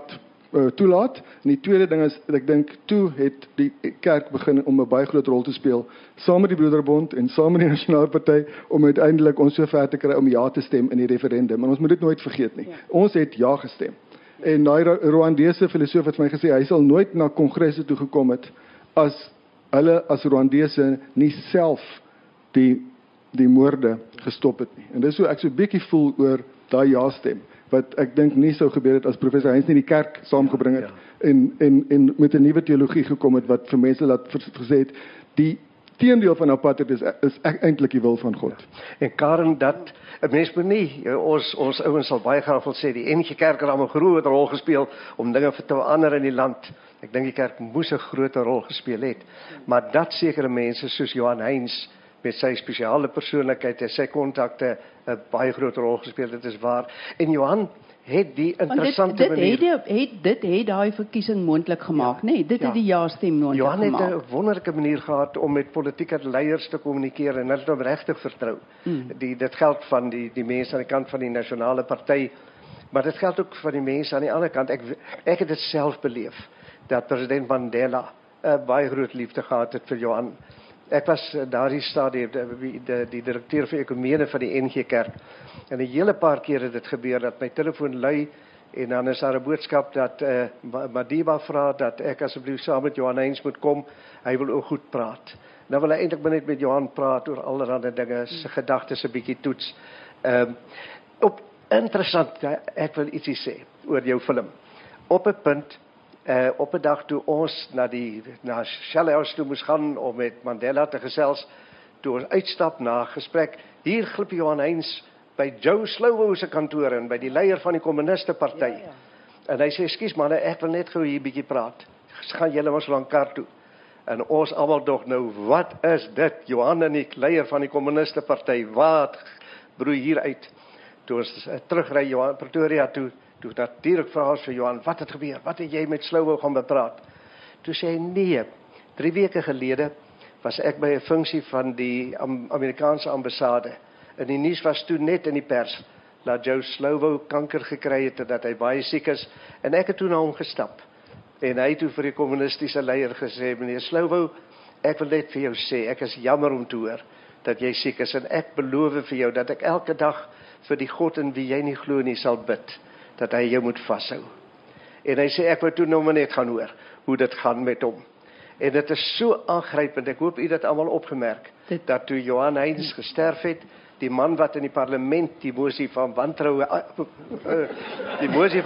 toelaat. En die tweede ding is, ek dink, toe het die kerk begin om 'n baie groot rol te speel, saam met die Broederbond en saam met die Nasionale Party, om uiteindelik ons so ver te kry om ja te stem in die referendum. En ons moet dit nooit vergeet nie. Ons het ja gestem. En daai Rwandese filosoof het vir my gesê, hy sal nooit na kongresse toe gekom het, as hulle as Rwandese nie self die moorde gestop het nie. En dis hoe ek so 'n bietjie voel oor daai ja stem, wat ek dink nie sou gebeur het as professor Heinz nie die kerk saamgebring het en met 'n nuwe teologie gekom het wat vir mense laat gesê het, die teendeel van apartheid is eintlik die wil van God. En Karen, dat 'n mens moet nie, ons ouens sal baie graag wil sê, die NG Kerk het 'n groot rol gespeel om dinge te verander in die land. Ek dink die kerk moes 'n groter rol gespeel het. Maar dat sekere mense soos Johan Heinz met sy spesiale persoonlikheid en sy kontakte 'n baie groot rol gespeel, dit is waar. En Johan het die interessante manier... Dit het daai verkiesing moontlik gemaak, nee, dit het die ja-stem moontlik gemaak. Johan het 'n wonderlike manier gehad om met politieke leiers te kommunikeer en hulle het hom regtig vertrou. Dit geld van die mense aan die kant van die Nasionale Party, maar dit geld ook van die mense aan die ander kant. Ek het dit self beleef, dat president Mandela 'n baie groot liefde gehad het vir Johan. Ek was daardie stadium die direkteur vir ekumene van die NG Kerk. En 'n hele paar keer het dit gebeur dat my telefoon lui en dan is daar 'n boodskap dat Madiba vra dat ek asseblief saam met Johan Heinz moet kom. Hy wil ook goed praat. Nou wil hy eintlik maar net met Johan praat oor allerlei dinge, sy gedagtes 'n bietjie toets. Interessant, ek wil ietsie sê oor jou film. Op 'n punt, op 'n dag toe ons na Shelley House toe moes gaan om met Mandela te gesels, toe ons uitstap na gesprek, hier glip Johan Heinz by Joe Slovo se kantoor in, by die leier van die Kommuniste Party. En hy sê, "Ekskuus manne, ek wil net gou hier bietjie praat. Gaan julle ons lank kar toe." En ons almal dog nou, wat is dit? Johan en die leier van die Kommuniste Party, wat broei hier uit? Toe ons terugry Pretoria toe natuurlik vra ons vir Johan, wat het gebeur? Wat het jy met Slovo gaan bepraat? Toe sê hy, nee, 3 weke gelede was ek by 'n funksie van die Amerikaanse ambassade. En die nuus was toe net in die pers, dat Joe Slovo kanker gekry het en dat hy baie siek is. En ek het toe na hom gestap. En hy het toe vir die kommunistiese leier gesê, meneer Slovo, ek wil net vir jou sê, ek is jammer om te hoor dat jy siek is. En ek beloof vir jou dat ek elke dag vir die God in wie jy nie glo nie sal bid, dat hy jou moet vashou. En hy sê, ek wil toe nou maar net gaan hoor hoe dit gaan met hom. En dit is so aangrypend, ek hoop u dit almal opgemerk, dat toe Johan Heinz gesterf het, die man wat in die parlement die mosie van wantroue, die mosie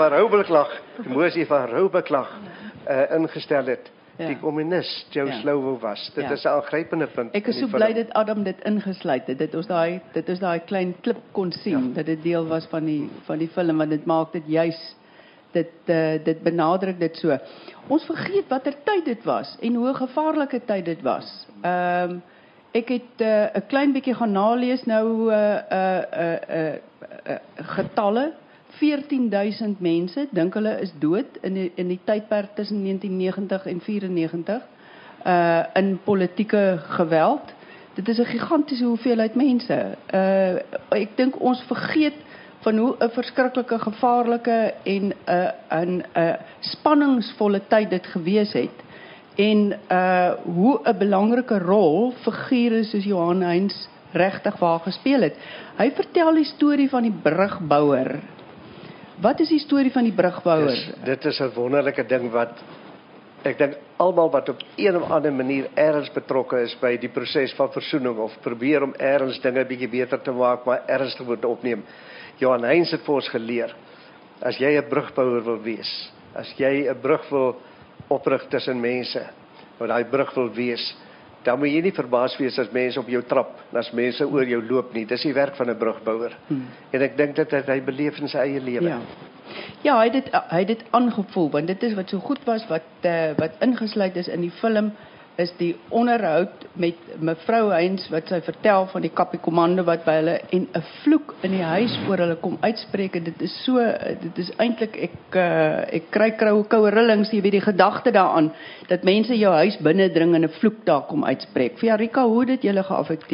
van roubeklag ingestel het, die communist Joe Slovo was. Dit is 'n aangrypende punt. Ek is so bly dat Adam dit ingesluit het. Dit is daai klein klip kon sien, dat dit deel was van die film, want dit maak dit juis, dit benadruk dit so. Ons vergeet watter tyd dit was, en hoe gevaarlike tyd dit was. Ek het 'n klein bietjie gaan nalees nou getalle, 14.000 mense dink hulle is dood in die tydperk tussen 1990 en 94 in politieke geweld. Dit is 'n gigantiese hoeveelheid mense. Ek dink ons vergeet van hoe 'n verskriklike, gevaarlike en 'n spanningsvolle tyd dit gewees het. En hoe 'n belangrike rol figure soos Johan Heinz regtig waar gespeel het. Hy vertel die storie van die brugbouer. Wat is die storie van die brugbouer? Dit is 'n wonderlike ding wat ek dink almal wat op een of ander manier ergens betrokke is by die proses van versoening of probeer om ergens dinge bietjie beter te maak, maar ernstig moet opneem. Johan Heinz het vir ons geleer, as jy 'n brugbouer wil wees, as jy 'n brug wil oprig tussen mense, wat daai brug wil wees, dan moet jy nie verbaas wees as mense op jou trap, as mense oor jou loop nie. Dis die werk van 'n brugbouer. En ek dink dit het hy beleef in sy eie lewe. Ja, hy het dit aangevoel, want dit is wat so goed was, wat ingesluit is in die film, is die onderhoud met mevrou Heinz, wat sy vertel van die kapiekommando wat by hulle, en 'n vloek in die huis oor hulle kom uitspreek, en dit is eintlik, ek kry koue rillings, jy weet die gedagte daaraan, dat mense jou huis binnendring en 'n vloek daar kom uitspreek. Via Rika, hoe het dit julle geaffekteer?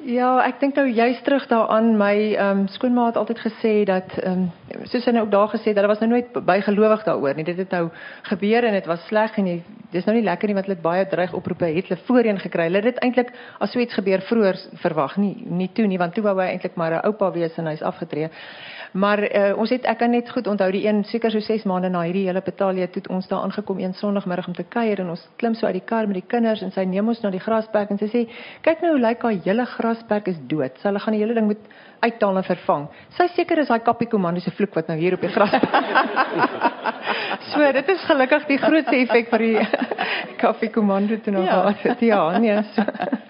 Ja, ek dink nou juist terug daaraan, my skoonma het altyd gesê dat, soos hy nou ook daar gesê, dat hulle was nou nooit bygelowig daaroor nie, dit het nou gebeur en dit was sleg en dis nou nie lekker nie, want hulle het baie dreigoproepe, het hulle voorheen gekry, hulle het dit eintlik, as so iets gebeur, vroeër verwag, nie toe nie, want toe wou hy eintlik maar 'n oupa wees en hy is afgetree. Maar ek kan net goed onthou, die een, seker so 6 maande na hierdie hele betalie, toe ons daar aangekom een Sondagmiddag om te kuier, en ons klim so uit die kar met die kinders, en sy neem ons na die grasperk, en sy sê, kyk nou hoe lyk haar hele grasperk is dood, so hulle gaan die hele ding moet uithaal en vervang. Sy seker is daai Kappie Kommando se vloek wat nou hier op die grasperk. So, dit is gelukkig die grootste effek van die Kappie Kommando toe nog gehad het. Ja, nee. So.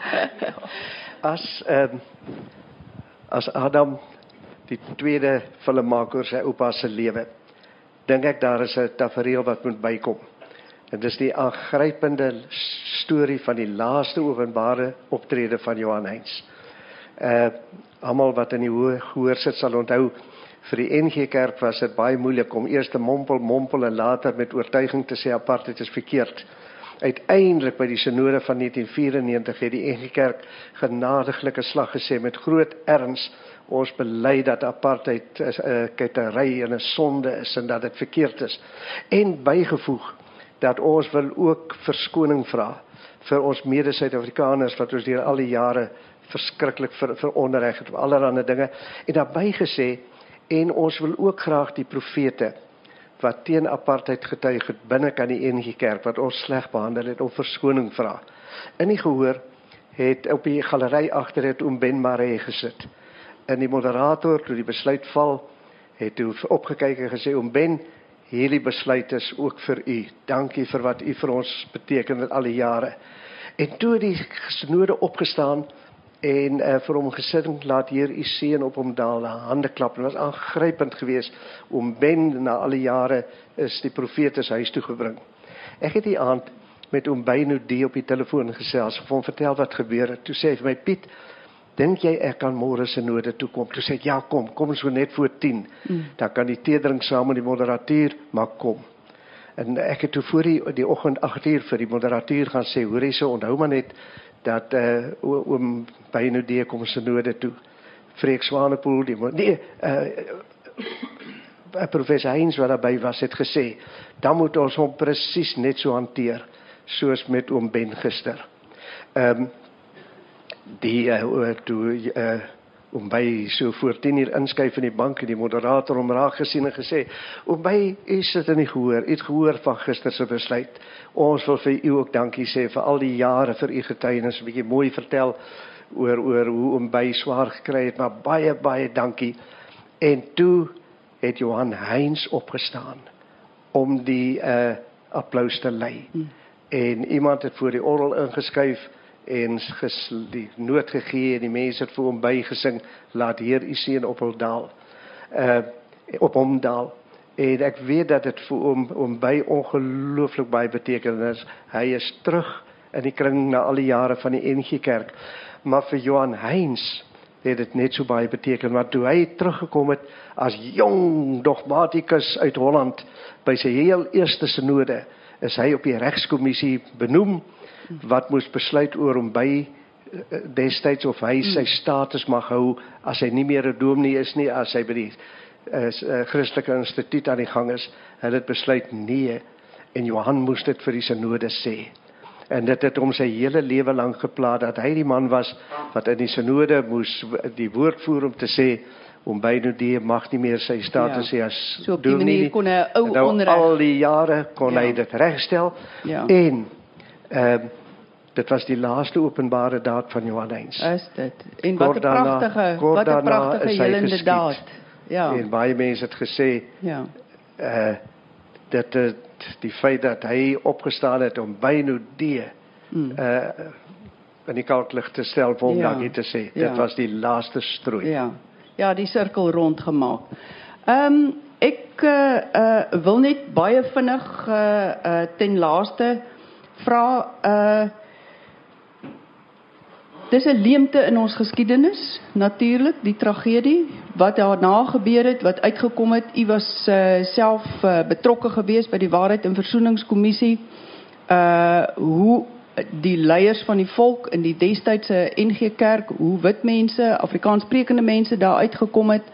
As Adam die tweede film maak oor sy oupa se lewe, dink ek daar is 'n tafereel wat moet bykom. En dis die aangrypende storie van die laaste openbare optrede van Johan Heyns. Almal wat in die gehoor sit sal onthou, vir die NG Kerk was dit baie moeilik om eers te mompel en later met oortuiging te sê apartheid is verkeerd. Uiteindelik by die synode van 1994 het die NG Kerk genadiglike slag gesê met groot erns, ons bely dat apartheid ketery en 'n sonde is en dat dit verkeerd is. En bygevoeg dat ons wil ook verskoning vra vir ons mede-Suid-Afrikaners wat ons deur al die jare verskriklik veronderreg het op allerlei dinge. En daarbey gesê, en ons wil ook graag die profete wat teen apartheid getuig het binne kan die NG Kerk wat ons sleg behandel het, om verskoning vra. In die gehoor het op die galery agter het oom Ben Maree gesit. En die moderator, toe die besluit val, het toe opgekyk en gesê, oom Ben, hierdie besluit is ook vir u. Dankie vir wat u vir ons beteken in al die jare. En toe die synode opgestaan en vir hom gesit, laat hier u seën op hom daal, hande klap. En was aangrypend geweest. Oom Ben, na al die jare, is die profetes huis toe gebring. Ek het die aand met oom Byno D op die telefoon gesels, of hom vertel wat gebeur het. Toe sê hy vir my, Piet, dink jy ek kan môre synode toe kom? Toe sê ek, ja, kom so net voor 10. Dan kan die teedrink saam met die moderatuur, maar kom. En ek het toe voor die oggend 8 uur vir die moderatuur gaan sê, hoor jy so, onthou maar net, dat oom Byno D kom synode toe. Freek Swanepoel, professor Heyns wat daarbey was, het gesê, dan moet ons hom presies net so hanteer, soos met oom Ben gister. Oom By so voor 10 uur inskuif in die bank en die moderator hom raak gesien en gesê, oom By, u sit in die gehoor, u het gehoor van gister se besluit. Ons wil vir u ook dankie sê vir al die jare vir u getuienis, 'n bietjie mooi vertel oor hoe oom By swaar gekry het, maar baie dankie. En toe het Johan Heyns opgestaan om die applaus te lei. En iemand het voor die orgel ingeskuif en die noot gegee en die mense het vir hom bygesing, laat Heer u seën op hom daal. En ek weet dat dit vir hom by ongelooflik baie betekenis. Hy is terug in die kring na al die jare van die NG Kerk. Maar vir Johan Heyns het dit net so baie beteken, want toe hy teruggekom het as jong dogmatikus uit Holland by sy heel eerste synode, is hy op die regskommissie benoem wat moes besluit oor hom by destyds of hy sy status mag hou as hy nie meer 'n dominee is nie, as hy by die Christelike Instituut aan die gang is. Hulle het besluit nee, en Johan moes dit vir die synode sê. En dit het hom sy hele lewe lank gepla dat hy die man was wat in die synode moes die woord voer om te sê, oom Byno D mag nie meer sy status hê as so op die manier kon hy ou onreg. Al die jare kon hy dit regstel. En dit was die laaste openbare daad van Johan Heyns. Is dit. En wat 'n pragtige helende daad. Ja. En baie mense het gesê, dat die feit dat hy opgestaan het om Byno D in die kalklig te stel, vir hom dankie te sê. Dit was die laaste strooi. Ja, die sirkel rond gemaak. Ek wil net baie vinnig ten laaste vra, dis 'n leemte in ons geskiedenis, natuurlik, die tragedie, wat daarna gebeur het, wat uitgekom het. U was self betrokke geweest by die Waarheid en Versoeningskommissie. Hoe die leiers van die volk in die destydse NG Kerk, hoe wit mense, Afrikaans sprekende mense daar uitgekom het.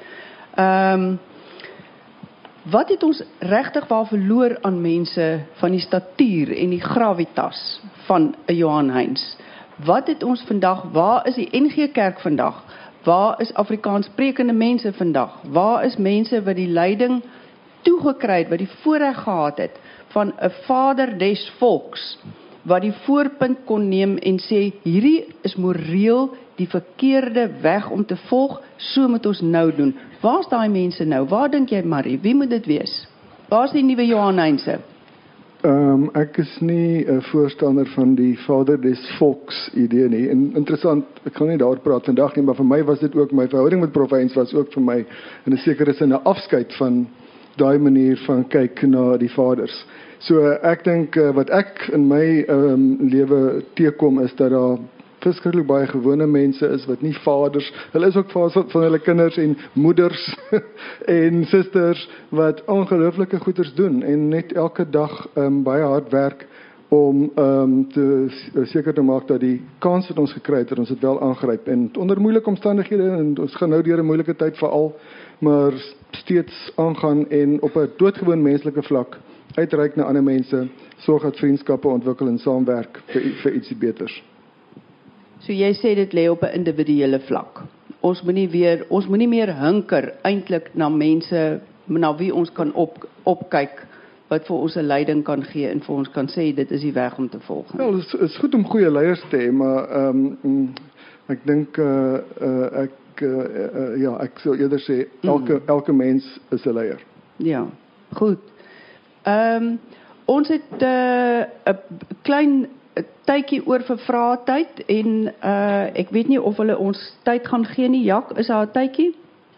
Wat het ons regtig waar verloor aan mense van die statuur en die gravitas van 'n Johan Heyns? Wat het ons vandag, waar is die NG Kerk vandag? Waar is Afrikaans sprekende mense vandag? Waar is mense wat die leiding toegekry het, wat die voorreg gehad het van 'n vader des volks, wat die voorpunt kon neem en sê, hierdie is moreel die verkeerde weg om te volg, so moet ons nou doen. Waar is daai mense nou? Waar dink jy, Marie? Wie moet dit wees? Waar is die nuwe Johan Heinse? Ek is nie 'n voorstander van die vader des volks idee nie. En interessant, ek gaan nie daaroor praat vandag nie, maar vir my was dit ook, my verhouding met Prof Heyns was ook vir my in 'n sekere sin 'n afskeid van daai manier van kyk na die vaders. So ek dink wat ek in my lewe teekom is dat daar verskriklik baie gewone mense is wat nie vaders, hulle is ook vaders van hulle kinders en moeders en susters wat ongelooflike goeders doen en net elke dag baie hard werk om te seker te maak dat die kans wat ons gekry het, dat ons dit wel aangryp en onder moeilike omstandighede, en ons gaan nou deur 'n moeilike tyd veral, maar steeds aangaan en op 'n doodgewoon menslike vlak uitreik na ander mense, sorg dat vriendskappe ontwikkel en saamwerk vir ietsie beters. So jy sê dit lê op 'n individuele vlak. Ons moenie meer hunker eintlik na mense na wie ons kan opkyk wat vir ons 'n leiding kan gee en vir ons kan sê dit is die weg om te volg. Wel, dit is goed om goeie leiers te hê, maar ek dink ek sou eerder sê elke mens is 'n leier. Ja, goed. Ons het 'n klein tydjie oor vir vraatyd en ek weet nie of hulle ons tyd gaan gee nie. Jak, is daar 'n tydjie?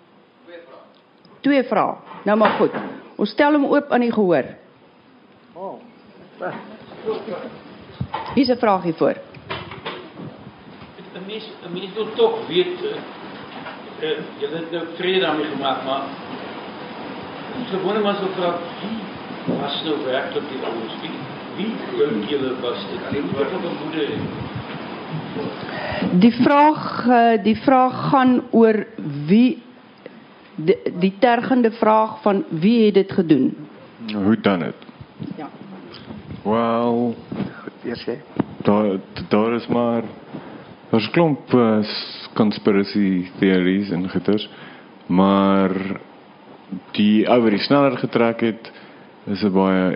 2 vrae. Nou maar goed. Ons stel hom oop aan die gehoor. Hier's 'n vraagie voor. 'n mens wil tog weet, julle het nou vrede daarmee gemaak, maar gewone mens wil vra, wie was nou werklik die ouers? Wie dink julle was dit? Wat vermoede? Die vraag gaan oor wie, die tergende vraag van wie het dit gedoen? Who done it? Ja. Wel, daar is maar, daar's klomp conspiracy theories en goeters, maar die ou wat die sneller getrek het, is 'n baie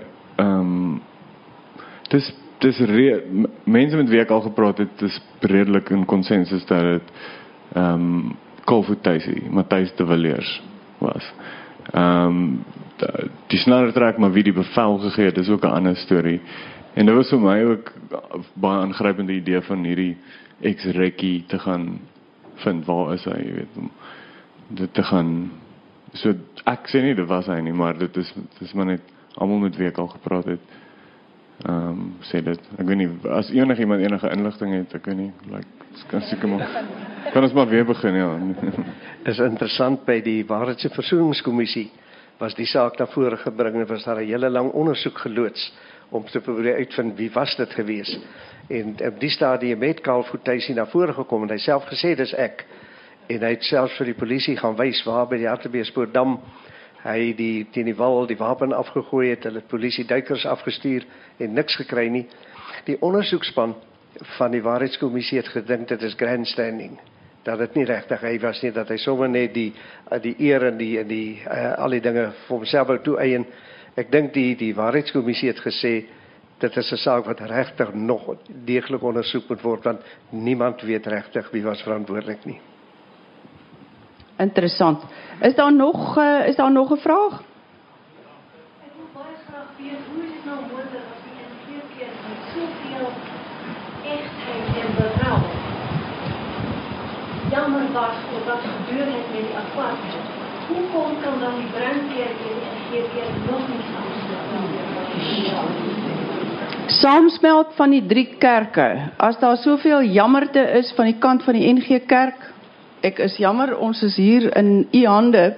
mense met wie ek al gepraat het, is redelik in konsensus dat dit Colvoet Tuisie, Matthys de Villiers was. Die sneller trek, maar wie die bevel gegee het, is ook 'n ander storie. En dit was vir my ook baie aangrypende idee van hierdie ex-rekkie te gaan vind, waar is hy, jy weet, om dit te gaan, so ek sê nie dit was hy nie, maar dit is maar net, almal met wie ek al gepraat het, sê dit, ek weet nie, as iemand enige inligting het, ek weet nie, kan ons maar weer begin, ja. Is interessant, by die Waarheids- en Versoeningskommissie was die saak na vore gebring en was daar 'n hele lang ondersoek geloods om te probeer uitvind wie was dit gewees. En op die stadium het Colvoet Tuisie na vore gekom en hy self gesê dis ek. En hy het selfs vir die polisie gaan wys waar by die Hartbeespoortdam hy teen die wal die wapen afgegooi het, hulle polisie duikers afgestuur en niks gekry nie. Die ondersoekspan van die Waarheidskommissie het gedink dit is grandstanding, dat dit nie regtig hy was nie, dat hy sommer net die eer en die al die dinge vir homself wou toeëien. Ek dink die Waarheidskommissie het gesê dit is 'n saak wat regtig nog deeglik ondersoek moet word, want niemand weet regtig wie was verantwoordelik nie. Interessant. Is daar nog 'n vraag? Ek wil baie graag weet, hoe is dit nou moontlik as die NG met soveel egtheid en berouw jammer was oor wat gebeur het met die apartheid? Hoekom kan dan die Bruinkerk en die NG nog nie Saamsmelt van die 3 kerke. As daar soveel jammerte is van die kant van die NG Kerk, ek is jammer, ons is hier in u hande.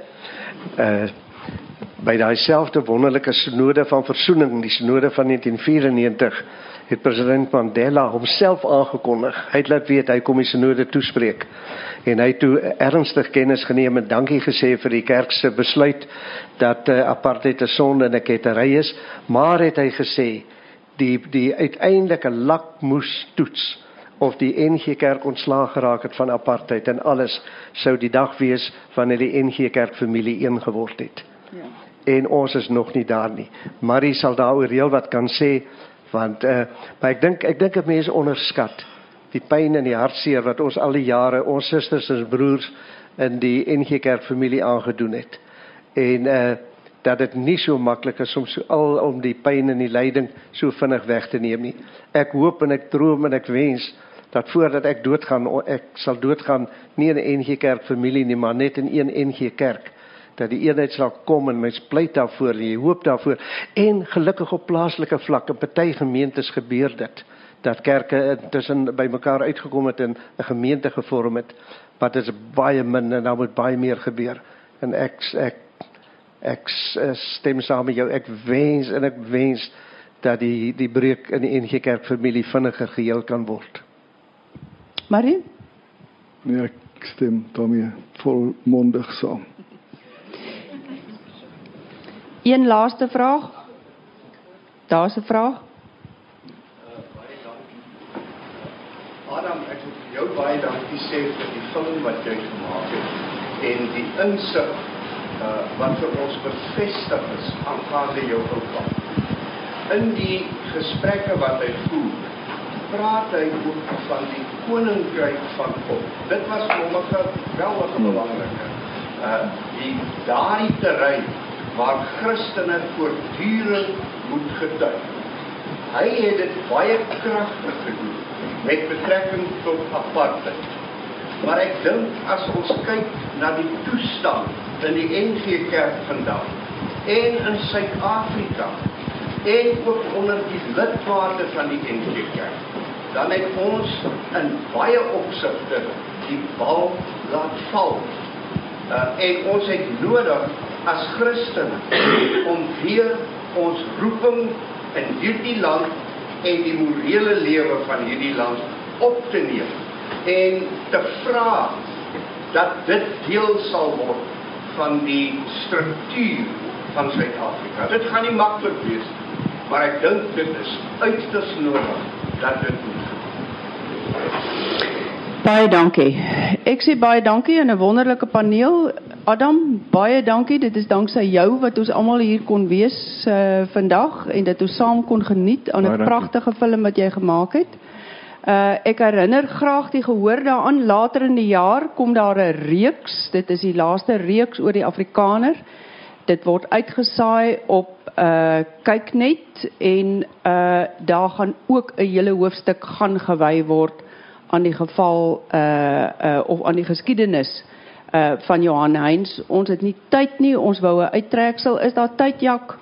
By daai selfde wonderlike synode van versoening, die synode van 1994, het president Mandela homself aangekondig. Hy het laat weet, hy kom die synode toespreek. En hy het toe ernstig kennis geneem en dankie gesê vir die kerk se besluit dat apartheid 'n sonde en 'n kettery is, maar het hy gesê, die uiteindelike lakmoestoets of die NG Kerk ontslaag geraak het van apartheid en alles, sou die dag wees wanneer die NG Kerk familie een geword het. Ja. En ons is nog nie daar nie. Marie sal daaroor heel wat kan sê, want maar ek dink dat mense onderskat die pyn en die hartseer wat ons al die jare, ons susters en broers in die NG Kerk familie aangedoen het. En dat dit nie so maklik is om die pyn en die lyding so vinnig weg te neem nie. Ek hoop en ek droom en ek wens dat voordat ek doodgaan, ek sal doodgaan nie in 'n NG Kerk familie nie, maar net in een NG Kerk, dat die eenheid sal kom en mens pleit daarvoor, en jy hoop daarvoor, en gelukkig op plaaslike vlak, in party gemeentes gebeur dit, dat kerke intussen by mekaar uitgekom het en 'n gemeente gevorm het, maar dit is baie min en daar moet baie meer gebeur, en ek stem saam met jou, ek wens dat die breuk in die NG Kerk familie vinniger geheel kan word. Marie? Nee, ek stem daarmee volmondig saam. Een laaste vraag. Daar's 'n vraag. Adam, ek wil jou baie dankie sê vir die film wat jy gemaak het en die insig wat vir ons bevestig is aangaande jou oupa. In die gesprekke wat hy voer, praat hy ook van die koninkryk van God. Dit was vir hom 'n geweldige belangrike. Daardie terrein waar Christene voortdurend moet getuig. Hy het dit baie kragtig gedoen met betrekking tot apartheid. Maar ek dink as ons kyk na die toestand in die NG Kerk vandag en in Suid-Afrika en ook onder die lidmate van die NG Kerk, dan het ons in baie opsigte die bal laat val. En ons het nodig as Christene om weer ons roeping in hierdie land en die morele lewe van hierdie land op te neem en te vra dat dit deel sal word van die struktuur van Suid-Afrika. Dit gaan nie maklik wees, maar ek dink dit is uiters nodig dat dit moet. Baie dankie. Ek sê baie dankie en 'n wonderlike paneel. Adam, baie dankie. Dit is danksy jou wat ons almal hier kon wees vandag en dat ons saam kon geniet aan 'n pragtige film wat jy gemaak het. Ek herinner graag die gehoor daaraan, later in die jaar kom daar 'n reeks, dit is die laaste reeks oor die Afrikaner. Dit word uitgesaai op Kyknet en daar gaan ook 'n hele hoofstuk gaan gewy word aan die geval of aan die geskiedenis van Johan Heins. Ons het nie tyd nie, ons wou 'n uittreksel. Is daar tyd, Jak?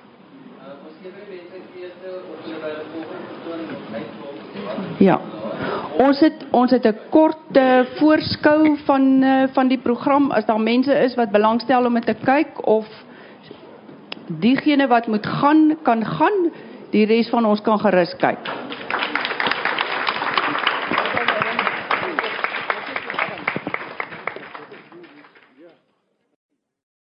Ja. Ons het 'n kort voorskou van die program, as daar mense is wat belangstel om dit te kyk, of diegene wat moet gaan, kan gaan, die res van ons kan gerus kyk.